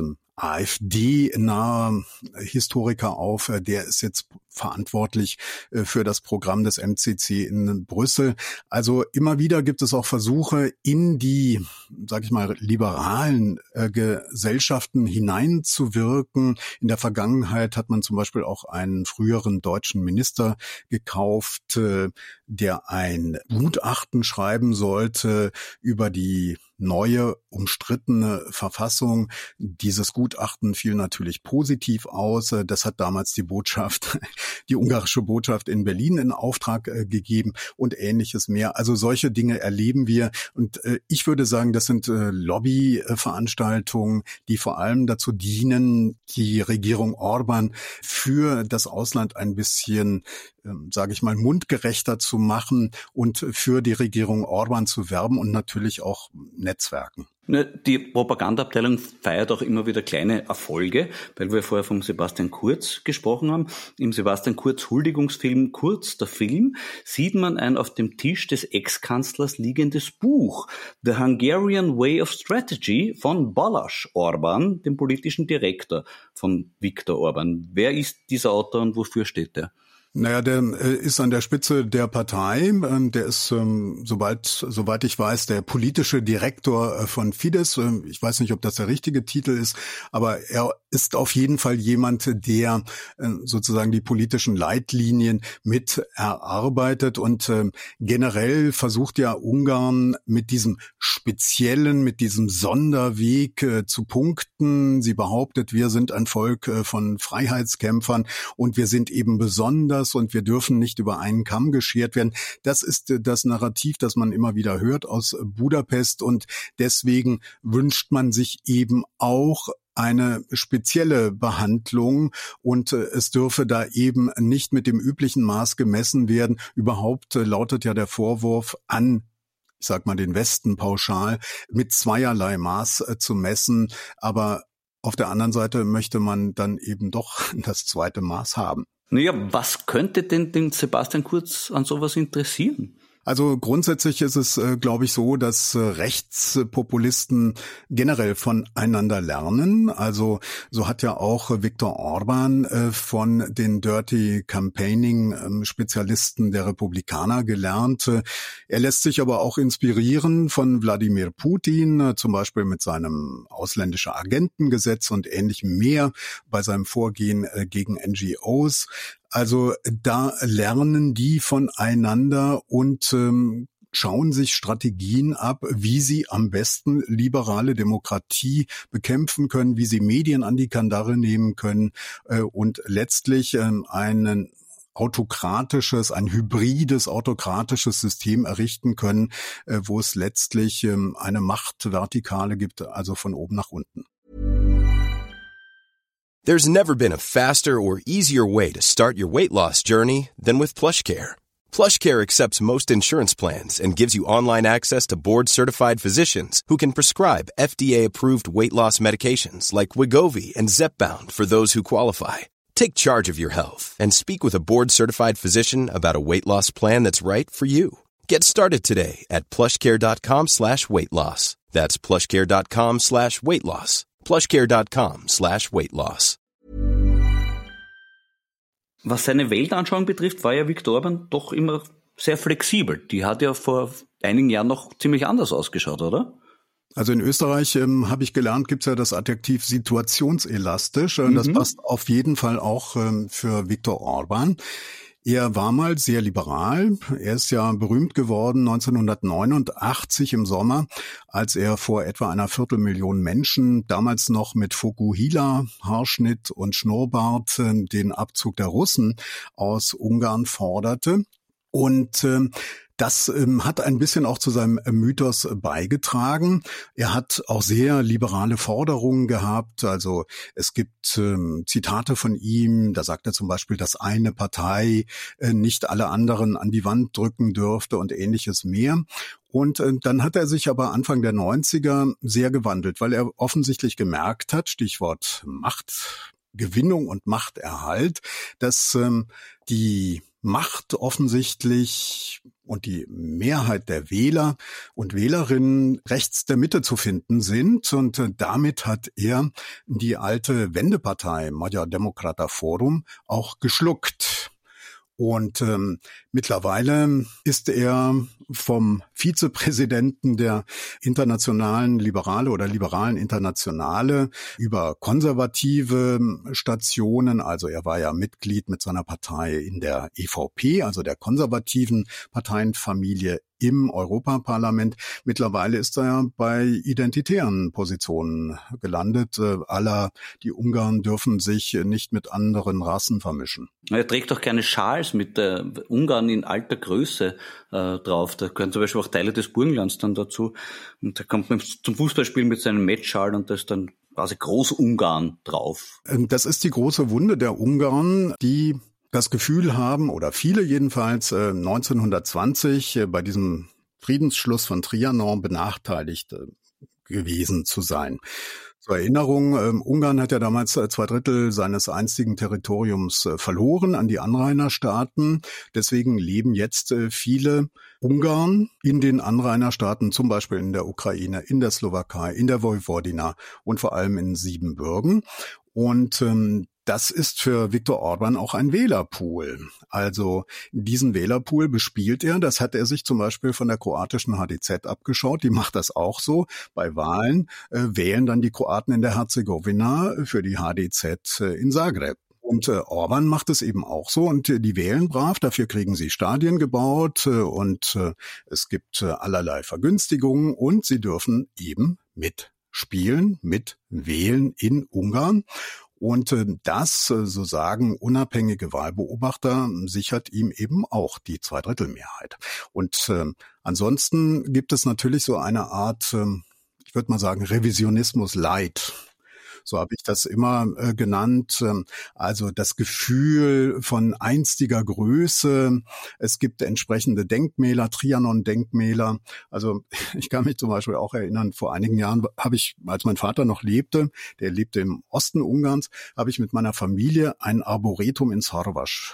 S4: AfD-nahe Historiker auf, der ist jetzt verantwortlich für das Programm des M C C in Brüssel. Also immer wieder gibt es auch Versuche, in die, sag ich mal, liberalen äh, Gesellschaften hineinzuwirken. In der Vergangenheit hat man zum Beispiel auch einen früheren deutschen Minister gekauft, äh, der ein Gutachten schreiben sollte über die neue, umstrittene Verfassung. Dieses Gutachten fiel natürlich positiv aus. Das hat damals die Botschaft, die ungarische Botschaft in Berlin in Auftrag äh, gegeben und Ähnliches mehr. Also solche Dinge erleben wir. Und äh, ich würde sagen, das sind äh, Lobbyveranstaltungen, die vor allem dazu dienen, die Regierung Orbán für das Ausland ein bisschen, äh, sage ich mal, mundgerechter zu machen und für die Regierung Orbán zu werben und natürlich auch Netzwerken.
S3: Die Propagandaabteilung feiert auch immer wieder kleine Erfolge, weil wir vorher vom Sebastian Kurz gesprochen haben. Im Sebastian Kurz Huldigungsfilm Kurz, der Film, sieht man ein auf dem Tisch des Ex-Kanzlers liegendes Buch, The Hungarian Way of Strategy von Balázs Orbán, dem politischen Direktor von Viktor Orbán. Wer ist dieser Autor und wofür steht er?
S4: Naja, der ist an der Spitze der Partei. Der ist, soweit, soweit ich weiß, der politische Direktor von Fidesz. Ich weiß nicht, ob das der richtige Titel ist, aber er ist auf jeden Fall jemand, der sozusagen die politischen Leitlinien mit erarbeitet und generell versucht ja Ungarn mit diesem speziellen, mit diesem Sonderweg zu punkten. Sie behauptet, wir sind ein Volk von Freiheitskämpfern und wir sind eben besonders und wir dürfen nicht über einen Kamm geschert werden. Das ist das Narrativ, das man immer wieder hört aus Budapest und deswegen wünscht man sich eben auch eine spezielle Behandlung und es dürfe da eben nicht mit dem üblichen Maß gemessen werden. Überhaupt lautet ja der Vorwurf an, ich sag mal den Westen pauschal, mit zweierlei Maß zu messen, aber auf der anderen Seite möchte man dann eben doch das zweite Maß haben.
S3: Naja, was könnte denn den Sebastian Kurz an sowas interessieren?
S4: Also grundsätzlich ist es, äh, glaube ich, so, dass äh, Rechtspopulisten generell voneinander lernen. Also so hat ja auch äh, Viktor Orban äh, von den Dirty Campaigning-Spezialisten der Republikaner gelernt. Äh, er lässt sich aber auch inspirieren von Wladimir Putin, äh, zum Beispiel mit seinem ausländische Agentengesetz und ähnlichem mehr, bei seinem Vorgehen äh, gegen N G Os. Also da lernen die voneinander und ähm, schauen sich Strategien ab, wie sie am besten liberale Demokratie bekämpfen können, wie sie Medien an die Kandare nehmen können äh, und letztlich ähm, einen autokratisches, ein hybrides autokratisches System errichten können, äh, wo es letztlich ähm, eine Machtvertikale gibt, also von oben nach unten.
S5: There's never been a faster or easier way to start your weight loss journey than with PlushCare. PlushCare accepts most insurance plans and gives you online access to board-certified physicians who can prescribe F D A-approved weight loss medications like Wegovy and Zepbound for those who qualify. Take charge of your health and speak with a board-certified physician about a weight loss plan that's right for you. Get started today at plushcare.com slash weight loss. That's plushcare.com slash weight loss. plushcare.com slash weight loss.
S3: Was seine Weltanschauung betrifft, war ja Viktor Orban doch immer sehr flexibel. Die hat ja vor einigen Jahren noch ziemlich anders ausgeschaut, oder?
S4: Also in Österreich ähm, habe ich gelernt, gibt's ja das Adjektiv situationselastisch. Äh, das
S3: Mhm.
S4: passt auf jeden Fall auch ähm, für Viktor Orban. Er war mal sehr liberal. Er ist ja berühmt geworden neunzehnhundertneunundachtzig im Sommer, als er vor etwa einer Viertelmillion Menschen, damals noch mit Fokuhila, Haarschnitt und Schnurrbart, äh, den Abzug der Russen aus Ungarn forderte. Und äh, das ähm, hat ein bisschen auch zu seinem Mythos beigetragen. Er hat auch sehr liberale Forderungen gehabt. Also es gibt ähm, Zitate von ihm, da sagt er zum Beispiel, dass eine Partei äh, nicht alle anderen an die Wand drücken dürfte und ähnliches mehr. Und äh, dann hat er sich aber Anfang der neunziger sehr gewandelt, weil er offensichtlich gemerkt hat, Stichwort Machtgewinnung und Machterhalt, dass ähm, die Macht offensichtlich und die Mehrheit der Wähler und Wählerinnen rechts der Mitte zu finden sind. Und äh, damit hat er die alte Wendepartei Magyar Demokrata Forum auch geschluckt. Und ähm, mittlerweile ist er vom Vizepräsidenten der internationalen Liberale oder liberalen Internationale über konservative Stationen, also er war ja Mitglied mit seiner Partei in der E V P, also der konservativen Parteienfamilie im Europaparlament. Mittlerweile ist er bei identitären Positionen gelandet. Äh, aller, die Ungarn dürfen sich nicht mit anderen Rassen vermischen.
S3: Er trägt auch keine Schals mit äh, Ungarn in alter Größe äh, drauf. Da gehören zum Beispiel auch Teile des Burgenlands dann dazu. Und da kommt man zum Fußballspielen mit seinem Matchschal und da ist dann quasi Groß-Ungarn drauf.
S4: Das ist die große Wunde der Ungarn, die das Gefühl haben, oder viele jedenfalls, neunzehnhundertzwanzig bei diesem Friedensschluss von Trianon benachteiligt gewesen zu sein. Zur Erinnerung, Ungarn hat ja damals zwei Drittel seines einstigen Territoriums verloren an die Anrainerstaaten. Deswegen leben jetzt viele Ungarn in den Anrainerstaaten, zum Beispiel in der Ukraine, in der Slowakei, in der Vojvodina und vor allem in Siebenbürgen. Und ähm, das ist für Viktor Orban auch ein Wählerpool. Also diesen Wählerpool bespielt er. Das hat er sich zum Beispiel von der kroatischen H D Z abgeschaut. Die macht das auch so. Bei Wahlen äh, wählen dann die Kroaten in der Herzegowina für die H D Z äh, in Zagreb. Und äh, Orban macht es eben auch so und äh, die wählen brav, dafür kriegen sie Stadien gebaut äh, und äh, es gibt äh, allerlei Vergünstigungen und sie dürfen eben mitspielen, mitwählen in Ungarn. Und äh, das, äh, so sagen unabhängige Wahlbeobachter, sichert ihm eben auch die Zweidrittelmehrheit. Und äh, ansonsten gibt es natürlich so eine Art, äh, ich würde mal sagen, Revisionismus light. So habe ich das immer äh, genannt. Also das Gefühl von einstiger Größe. Es gibt entsprechende Denkmäler, Trianon-Denkmäler. Also ich kann mich zum Beispiel auch erinnern, vor einigen Jahren habe ich, als mein Vater noch lebte, der lebte im Osten Ungarns, habe ich mit meiner Familie ein Arboretum in Szarvas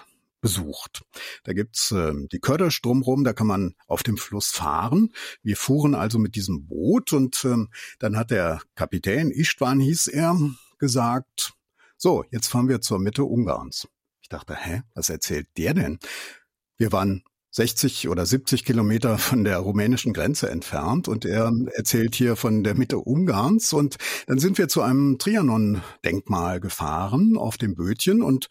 S4: besucht. Da gibt's äh, die Kördersch drumherum, da kann man auf dem Fluss fahren. Wir fuhren also mit diesem Boot und äh, dann hat der Kapitän, Istvan hieß er, gesagt, so, jetzt fahren wir zur Mitte Ungarns. Ich dachte, hä, was erzählt der denn? Wir waren sechzig oder siebzig Kilometer von der rumänischen Grenze entfernt und er erzählt hier von der Mitte Ungarns und dann sind wir zu einem Trianon-Denkmal gefahren auf dem Bötchen und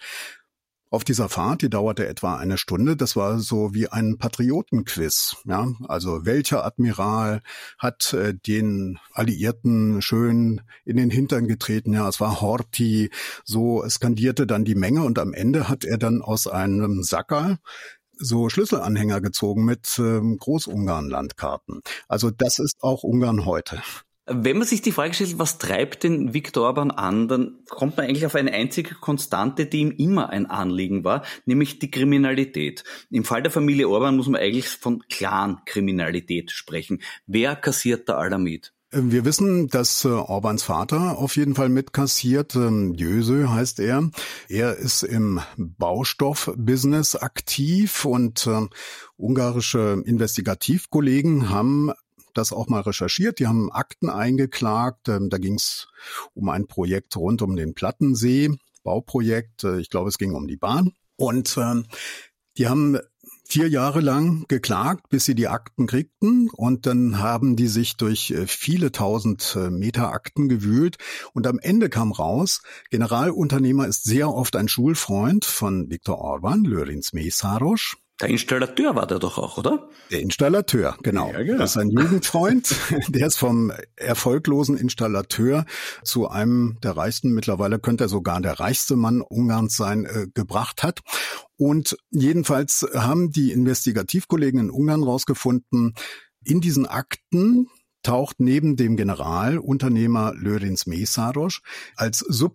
S4: auf dieser Fahrt, die dauerte etwa eine Stunde, das war so wie ein Patriotenquiz. Ja, also welcher Admiral hat äh, den Alliierten schön in den Hintern getreten? Ja, es war Horthy. So skandierte dann die Menge und am Ende hat er dann aus einem Sackerl so Schlüsselanhänger gezogen mit äh, Großungarn-Landkarten. Also das ist auch Ungarn heute.
S3: Wenn man sich die Frage stellt, was treibt denn Viktor Orbán an, dann kommt man eigentlich auf eine einzige Konstante, die ihm immer ein Anliegen war, nämlich die Kriminalität. Im Fall der Familie Orbán muss man eigentlich von Clan-Kriminalität sprechen. Wer kassiert da aller mit?
S4: Wir wissen, dass äh, Orbáns Vater auf jeden Fall mitkassiert. Ähm, Győző heißt er. Er ist im Baustoffbusiness aktiv und äh, ungarische Investigativkollegen haben das auch mal recherchiert. Die haben Akten eingeklagt. Ähm, da ging es um ein Projekt rund um den Plattensee, Bauprojekt. Äh, ich glaube, es ging um die Bahn. Und äh, die haben vier Jahre lang geklagt, bis sie die Akten kriegten. Und dann haben die sich durch viele tausend Meter Akten gewühlt. Und am Ende kam raus, Generalunternehmer ist sehr oft ein Schulfreund von Viktor Orbán, Lőrinc Mészáros.
S3: Der Installateur war der doch auch, oder?
S4: Der Installateur, genau. Ja, genau. Das ist ein Jugendfreund. Der ist vom erfolglosen Installateur zu einem der reichsten, mittlerweile könnte er sogar der reichste Mann Ungarns sein, äh, gebracht hat. Und jedenfalls haben die Investigativkollegen in Ungarn rausgefunden, in diesen Akten taucht neben dem Generalunternehmer Lőrinc Mészáros als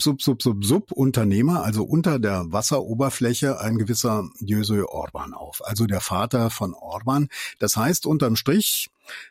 S4: Sub-Sub-Sub-Sub-Sub-Unternehmer, also unter der Wasseroberfläche, ein gewisser Győző Orbán auf, also der Vater von Orbán. Das heißt, unterm Strich,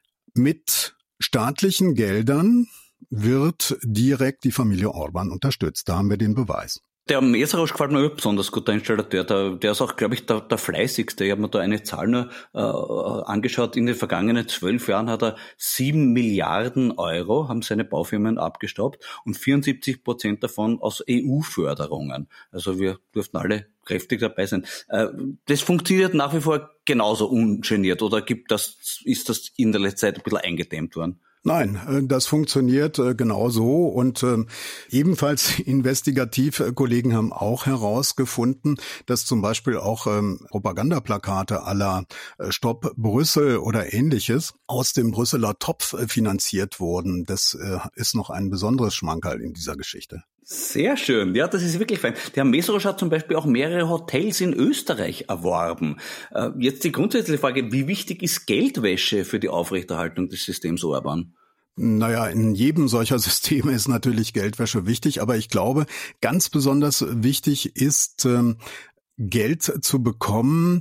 S4: mit staatlichen Geldern wird direkt die Familie Orbán unterstützt. Da haben wir den Beweis.
S3: Der Mészáros gefällt mir besonders gut, der Installateur. Der, der ist auch, glaube ich, der, der fleißigste. Ich habe mir da eine Zahl nur äh, angeschaut. In den vergangenen zwölf Jahren hat er sieben Milliarden Euro, haben seine Baufirmen abgestaubt und vierundsiebzig Prozent davon aus E U-Förderungen. Also wir dürften alle kräftig dabei sein. Äh, das funktioniert nach wie vor genauso ungeniert oder gibt das, ist das in der letzten Zeit ein bisschen eingedämmt worden?
S4: Nein, das funktioniert genau so und äh, ebenfalls Investigativkollegen haben auch herausgefunden, dass zum Beispiel auch ähm, Propagandaplakate à la äh, Stopp Brüssel oder ähnliches aus dem Brüsseler Topf äh, finanziert wurden. Das äh, ist noch ein besonderes Schmankerl in dieser Geschichte.
S3: Sehr schön, ja, das ist wirklich fein. Der Herr Mészáros hat zum Beispiel auch mehrere Hotels in Österreich erworben. Äh, jetzt die grundsätzliche Frage, wie wichtig ist Geldwäsche für die Aufrechterhaltung des Systems Orbán?
S4: Naja, in jedem solcher Systeme ist natürlich Geldwäsche wichtig, aber ich glaube, ganz besonders wichtig ist, ähm, Geld zu bekommen,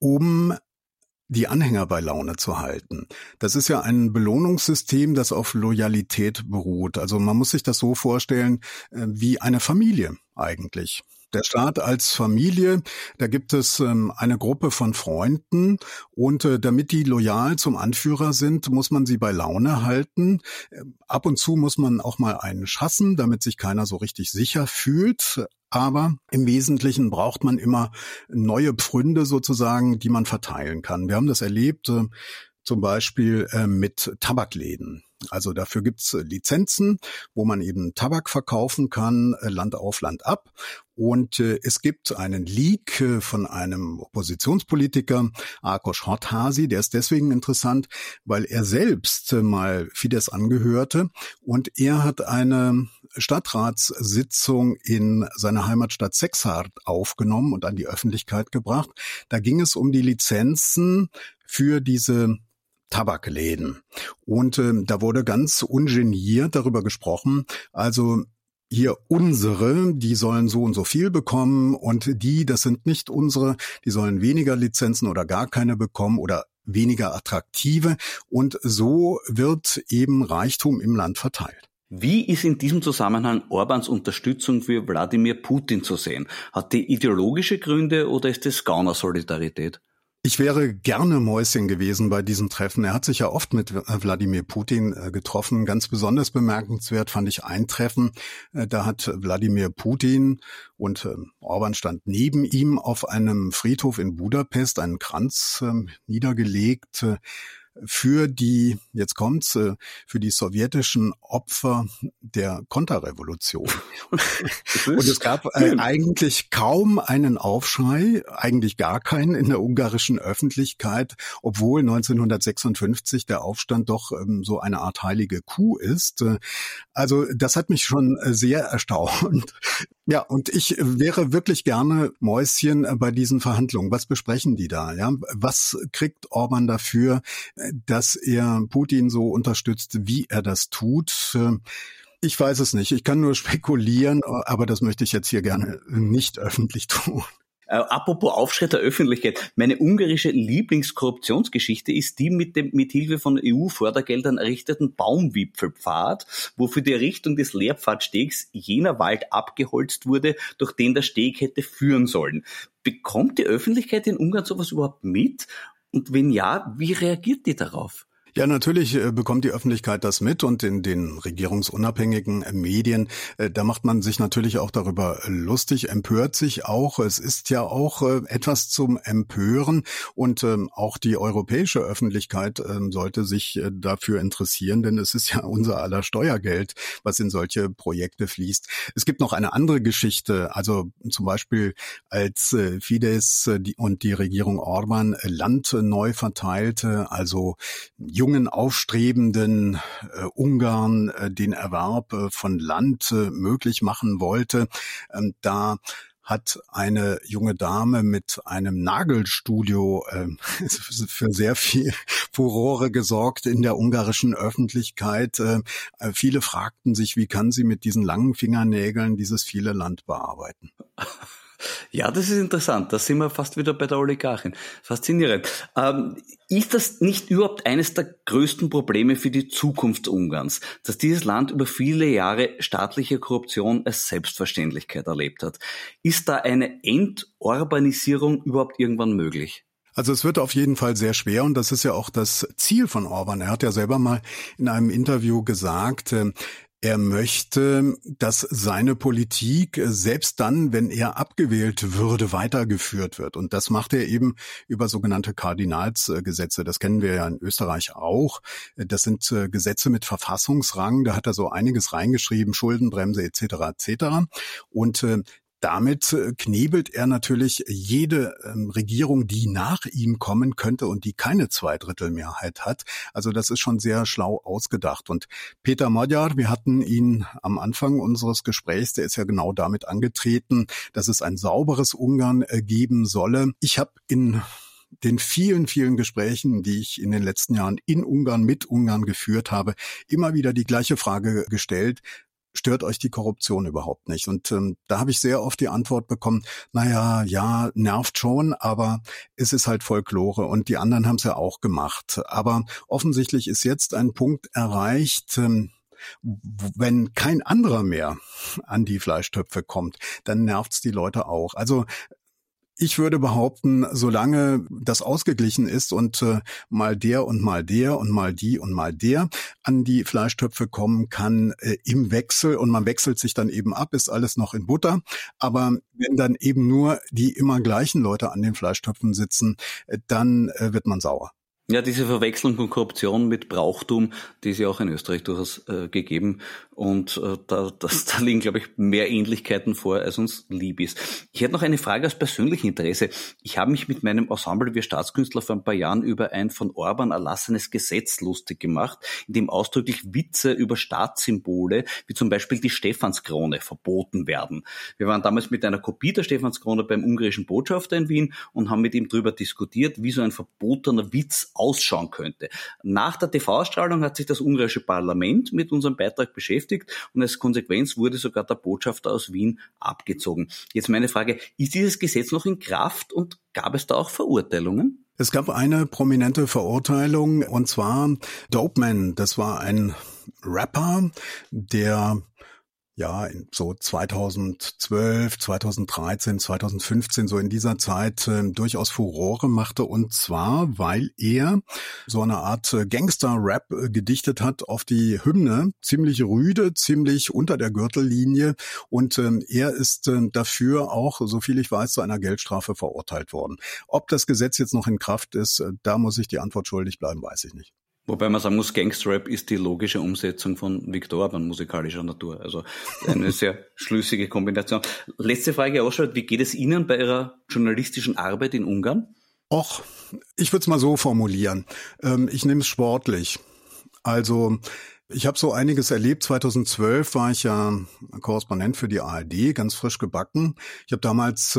S4: um die Anhänger bei Laune zu halten. Das ist ja ein Belohnungssystem, das auf Loyalität beruht. Also man muss sich das so vorstellen, äh, wie eine Familie eigentlich. Der Staat als Familie, da gibt es ähm, eine Gruppe von Freunden und äh, damit die loyal zum Anführer sind, muss man sie bei Laune halten. Äh, ab und zu muss man auch mal einen schassen, damit sich keiner so richtig sicher fühlt. Aber im Wesentlichen braucht man immer neue Pfründe sozusagen, die man verteilen kann. Wir haben das erlebt, äh, zum Beispiel äh, mit Tabakläden. Also dafür gibt's Lizenzen, wo man eben Tabak verkaufen kann, Land auf, Land ab. Und äh, es gibt einen Leak äh, von einem Oppositionspolitiker, Ákos Hatházi, der ist deswegen interessant, weil er selbst äh, mal Fidesz angehörte und er hat eine Stadtratssitzung in seiner Heimatstadt Szekszárd aufgenommen und an die Öffentlichkeit gebracht. Da ging es um die Lizenzen für diese Tabakläden. Und äh, da wurde ganz ungeniert darüber gesprochen, also hier unsere, die sollen so und so viel bekommen und die, das sind nicht unsere, die sollen weniger Lizenzen oder gar keine bekommen oder weniger attraktive und so wird eben Reichtum im Land verteilt.
S3: Wie ist in diesem Zusammenhang Orbáns Unterstützung für Wladimir Putin zu sehen? Hat die ideologische Gründe oder ist es Gaunersolidarität?
S4: Ich wäre gerne Mäuschen gewesen bei diesem Treffen. Er hat sich ja oft mit Wladimir Putin getroffen. Ganz besonders bemerkenswert fand ich ein Treffen. Da hat Wladimir Putin und Orbán stand neben ihm auf einem Friedhof in Budapest einen Kranz niedergelegt für die, jetzt kommt's, für die sowjetischen Opfer der Konterrevolution. Und es gab äh, eigentlich kaum einen Aufschrei, eigentlich gar keinen in der ungarischen Öffentlichkeit, obwohl neunzehnhundertsechsundfünfzig der Aufstand doch ähm, so eine Art heilige Kuh ist. Also das hat mich schon sehr erstaunt. Ja, und ich wäre wirklich gerne Mäuschen bei diesen Verhandlungen. Was besprechen die da? Ja, was kriegt Orbán dafür, dass er Putin so unterstützt, wie er das tut? Ich weiß es nicht. Ich kann nur spekulieren, aber das möchte ich jetzt hier gerne nicht öffentlich tun.
S3: Äh, apropos Aufschrei der Öffentlichkeit. Meine ungarische Lieblingskorruptionsgeschichte ist die mit dem mit Hilfe von E U-Fördergeldern errichteten Baumwipfelpfad, wo für die Errichtung des Lehrpfadstegs jener Wald abgeholzt wurde, durch den der Steg hätte führen sollen. Bekommt die Öffentlichkeit in Ungarn sowas überhaupt mit? Und wenn ja, wie reagiert die darauf?
S4: Ja, natürlich äh, bekommt die Öffentlichkeit das mit und in den regierungsunabhängigen äh, Medien, äh, da macht man sich natürlich auch darüber lustig, empört sich auch. Es ist ja auch äh, etwas zum Empören und äh, auch die europäische Öffentlichkeit äh, sollte sich äh, dafür interessieren, denn es ist ja unser aller Steuergeld, was in solche Projekte fließt. Es gibt noch eine andere Geschichte, also zum Beispiel als äh, Fidesz äh, die, und die Regierung Orbán äh, Land äh, neu verteilte, also jungen, aufstrebenden äh, Ungarn äh, den Erwerb äh, von Land äh, möglich machen wollte. Ähm, da hat eine junge Dame mit einem Nagelstudio äh, für sehr viel Furore gesorgt in der ungarischen Öffentlichkeit. Äh, viele fragten sich, wie kann sie mit diesen langen Fingernägeln dieses viele Land bearbeiten?
S3: Ja, das ist interessant. Da sind wir fast wieder bei der Oligarchin. Faszinierend. Ähm, ist das nicht überhaupt eines der größten Probleme für die Zukunft Ungarns, dass dieses Land über viele Jahre staatliche Korruption als Selbstverständlichkeit erlebt hat? Ist da eine Entorbanisierung überhaupt irgendwann möglich?
S4: Also es wird auf jeden Fall sehr schwer und das ist ja auch das Ziel von Orbán. Er hat ja selber mal in einem Interview gesagt, äh, er möchte, dass seine Politik selbst dann, wenn er abgewählt würde, weitergeführt wird. Und das macht er eben über sogenannte Kardinalsgesetze. Das kennen wir ja in Österreich auch. Das sind Gesetze mit Verfassungsrang. Da hat er so einiges reingeschrieben, Schuldenbremse et cetera et cetera. Und damit knebelt er natürlich jede ähm, Regierung, die nach ihm kommen könnte und die keine Zweidrittelmehrheit hat. Also das ist schon sehr schlau ausgedacht. Und Peter Magyar, wir hatten ihn am Anfang unseres Gesprächs, der ist ja genau damit angetreten, dass es ein sauberes Ungarn äh, geben solle. Ich habe in den vielen, vielen Gesprächen, die ich in den letzten Jahren in Ungarn, mit Ungarn geführt habe, immer wieder die gleiche Frage gestellt: Stört euch die Korruption überhaupt nicht? Und ähm, da habe ich sehr oft die Antwort bekommen, naja, ja, nervt schon, aber es ist halt Folklore und die anderen haben es ja auch gemacht. Aber offensichtlich ist jetzt ein Punkt erreicht, ähm, wenn kein anderer mehr an die Fleischtöpfe kommt, dann nervt's die Leute auch. Also ich würde behaupten, solange das ausgeglichen ist und äh, mal der und mal der und mal die und mal der an die Fleischtöpfe kommen kann äh, im Wechsel und man wechselt sich dann eben ab, ist alles noch in Butter. Aber wenn dann eben nur die immer gleichen Leute an den Fleischtöpfen sitzen, äh, dann äh, wird man sauer.
S3: Ja, diese Verwechslung von Korruption mit Brauchtum, die ist ja auch in Österreich durchaus äh, gegeben. Und äh, da, das, da liegen, glaube ich, mehr Ähnlichkeiten vor, als uns lieb ist. Ich hätte noch eine Frage aus persönlichem Interesse. Ich habe mich mit meinem Ensemble Wir Staatskünstler vor ein paar Jahren über ein von Orbán erlassenes Gesetz lustig gemacht, in dem ausdrücklich Witze über Staatssymbole, wie zum Beispiel die Stephanskrone, verboten werden. Wir waren damals mit einer Kopie der Stephanskrone beim ungarischen Botschafter in Wien und haben mit ihm darüber diskutiert, wie so ein verbotener Witz ausschauen könnte. Nach der T V-Ausstrahlung hat sich das ungarische Parlament mit unserem Beitrag beschäftigt und als Konsequenz wurde sogar der Botschafter aus Wien abgezogen. Jetzt meine Frage, ist dieses Gesetz noch in Kraft und gab es da auch Verurteilungen?
S4: Es gab eine prominente Verurteilung und zwar Dopeman, das war ein Rapper, der ja so zweitausendzwölf, zweitausenddreizehn, zweitausendfünfzehn so in dieser Zeit äh, durchaus Furore machte, und zwar, weil er so eine Art äh, Gangster-Rap äh, gedichtet hat auf die Hymne, ziemlich rüde, ziemlich unter der Gürtellinie, und äh, er ist äh, dafür auch, so viel ich weiß, zu einer Geldstrafe verurteilt worden. Ob das Gesetz jetzt noch in Kraft ist, äh, da muss ich die Antwort schuldig bleiben, weiß ich nicht.
S3: Wobei man sagen muss, Gangsterrap ist die logische Umsetzung von Viktor Orban musikalischer Natur. Also eine sehr schlüssige Kombination. Letzte Frage, Oschwart, wie geht es Ihnen bei Ihrer journalistischen Arbeit in Ungarn?
S4: Och, ich würde es mal so formulieren. Ich nehme es sportlich. Also ich habe so einiges erlebt. zweitausendzwölf war ich ja Korrespondent für die A R D, ganz frisch gebacken. Ich habe damals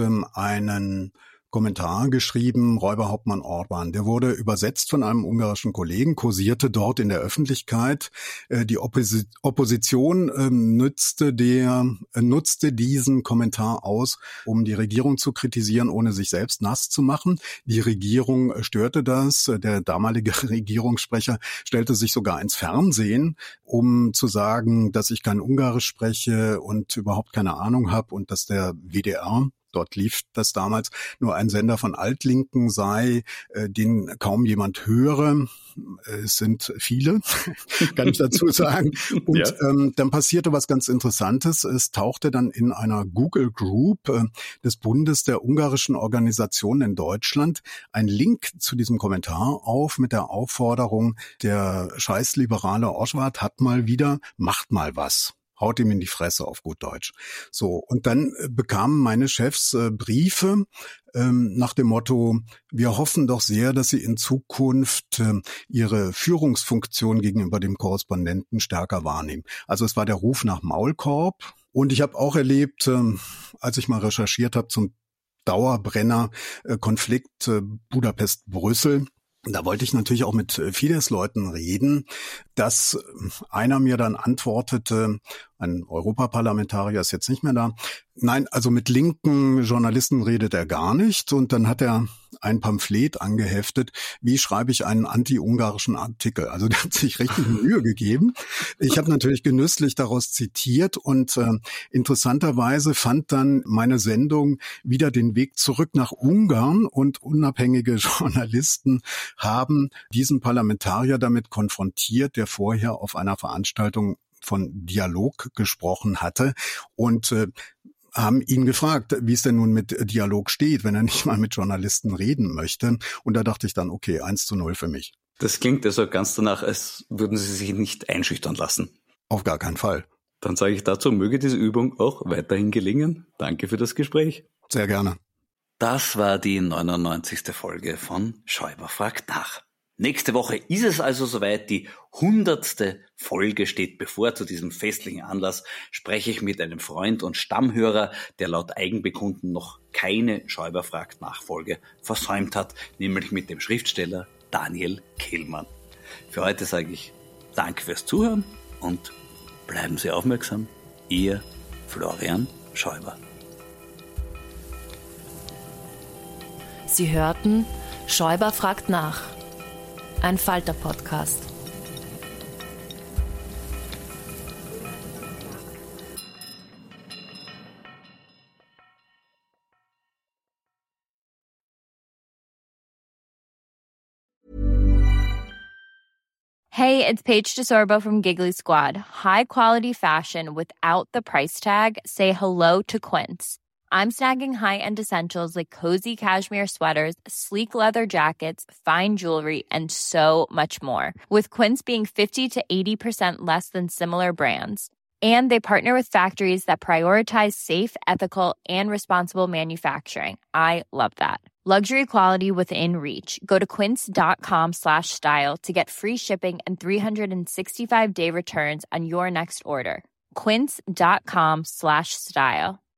S4: einen Kommentar geschrieben, Räuberhauptmann Orban. Der wurde übersetzt von einem ungarischen Kollegen, kursierte dort in der Öffentlichkeit. Die Opposi- Opposition ähm, nutzte, der, äh, nutzte diesen Kommentar aus, um die Regierung zu kritisieren, ohne sich selbst nass zu machen. Die Regierung störte das. Der damalige Regierungssprecher stellte sich sogar ins Fernsehen, um zu sagen, dass ich kein Ungarisch spreche und überhaupt keine Ahnung habe und dass der W D R, dort lief das damals, nur ein Sender von Altlinken sei, äh, den kaum jemand höre. Es sind viele, kann ich dazu sagen. Und ja. ähm, dann passierte was ganz Interessantes. Es tauchte dann in einer Google Group äh, des Bundes der ungarischen Organisationen in Deutschland ein Link zu diesem Kommentar auf mit der Aufforderung, der scheißliberale Oschwart hat mal wieder, macht mal was. Haut ihm in die Fresse auf gut Deutsch. So, und dann äh, bekamen meine Chefs äh, Briefe ähm, nach dem Motto, wir hoffen doch sehr, dass Sie in Zukunft äh, Ihre Führungsfunktion gegenüber dem Korrespondenten stärker wahrnehmen. Also es war der Ruf nach Maulkorb. Und ich habe auch erlebt, äh, als ich mal recherchiert habe zum Dauerbrenner äh, Konflikt äh, Budapest-Brüssel, da wollte ich natürlich auch mit Fidesz-Leuten reden, dass einer mir dann antwortete, ein Europaparlamentarier ist jetzt nicht mehr da, nein, also mit linken Journalisten redet er gar nicht. Und dann hat er ein Pamphlet angeheftet, wie schreibe ich einen anti-ungarischen Artikel. Also der hat sich richtig Mühe gegeben. Ich habe natürlich genüsslich daraus zitiert und äh, interessanterweise fand dann meine Sendung wieder den Weg zurück nach Ungarn und unabhängige Journalisten haben diesen Parlamentarier damit konfrontiert, der vorher auf einer Veranstaltung von Dialog gesprochen hatte und äh, haben ihn gefragt, wie es denn nun mit Dialog steht, wenn er nicht mal mit Journalisten reden möchte. Und da dachte ich dann, okay, eins zu null für mich.
S3: Das klingt also ganz danach, als würden Sie sich nicht einschüchtern lassen.
S4: Auf gar keinen Fall.
S3: Dann sage ich dazu, möge diese Übung auch weiterhin gelingen. Danke für das Gespräch.
S4: Sehr gerne.
S3: Das war die neunundneunzigste Folge von Schäuber fragt nach. Nächste Woche ist es also soweit, die hundertste Folge steht bevor. Zu diesem festlichen Anlass spreche ich mit einem Freund und Stammhörer, der laut Eigenbekunden noch keine Schäuber fragt Nachfolge versäumt hat, nämlich mit dem Schriftsteller Daniel Kehlmann. Für heute sage ich Danke fürs Zuhören und bleiben Sie aufmerksam. Ihr Florian Schäuber.
S1: Sie hörten Schäuber fragt nach. Ein Falter-Podcast.
S6: Hey, it's Paige DeSorbo from Giggly Squad. High quality fashion without the price tag. Say hello to Quince. I'm snagging high-end essentials like cozy cashmere sweaters, sleek leather jackets, fine jewelry, and so much more. With Quince being fifty to eighty percent less than similar brands. And they partner with factories that prioritize safe, ethical, and responsible manufacturing. I love that. Luxury quality within reach. Go to quince.com slash style to get free shipping and three sixty-five day returns on your next order. Quince.com slash style.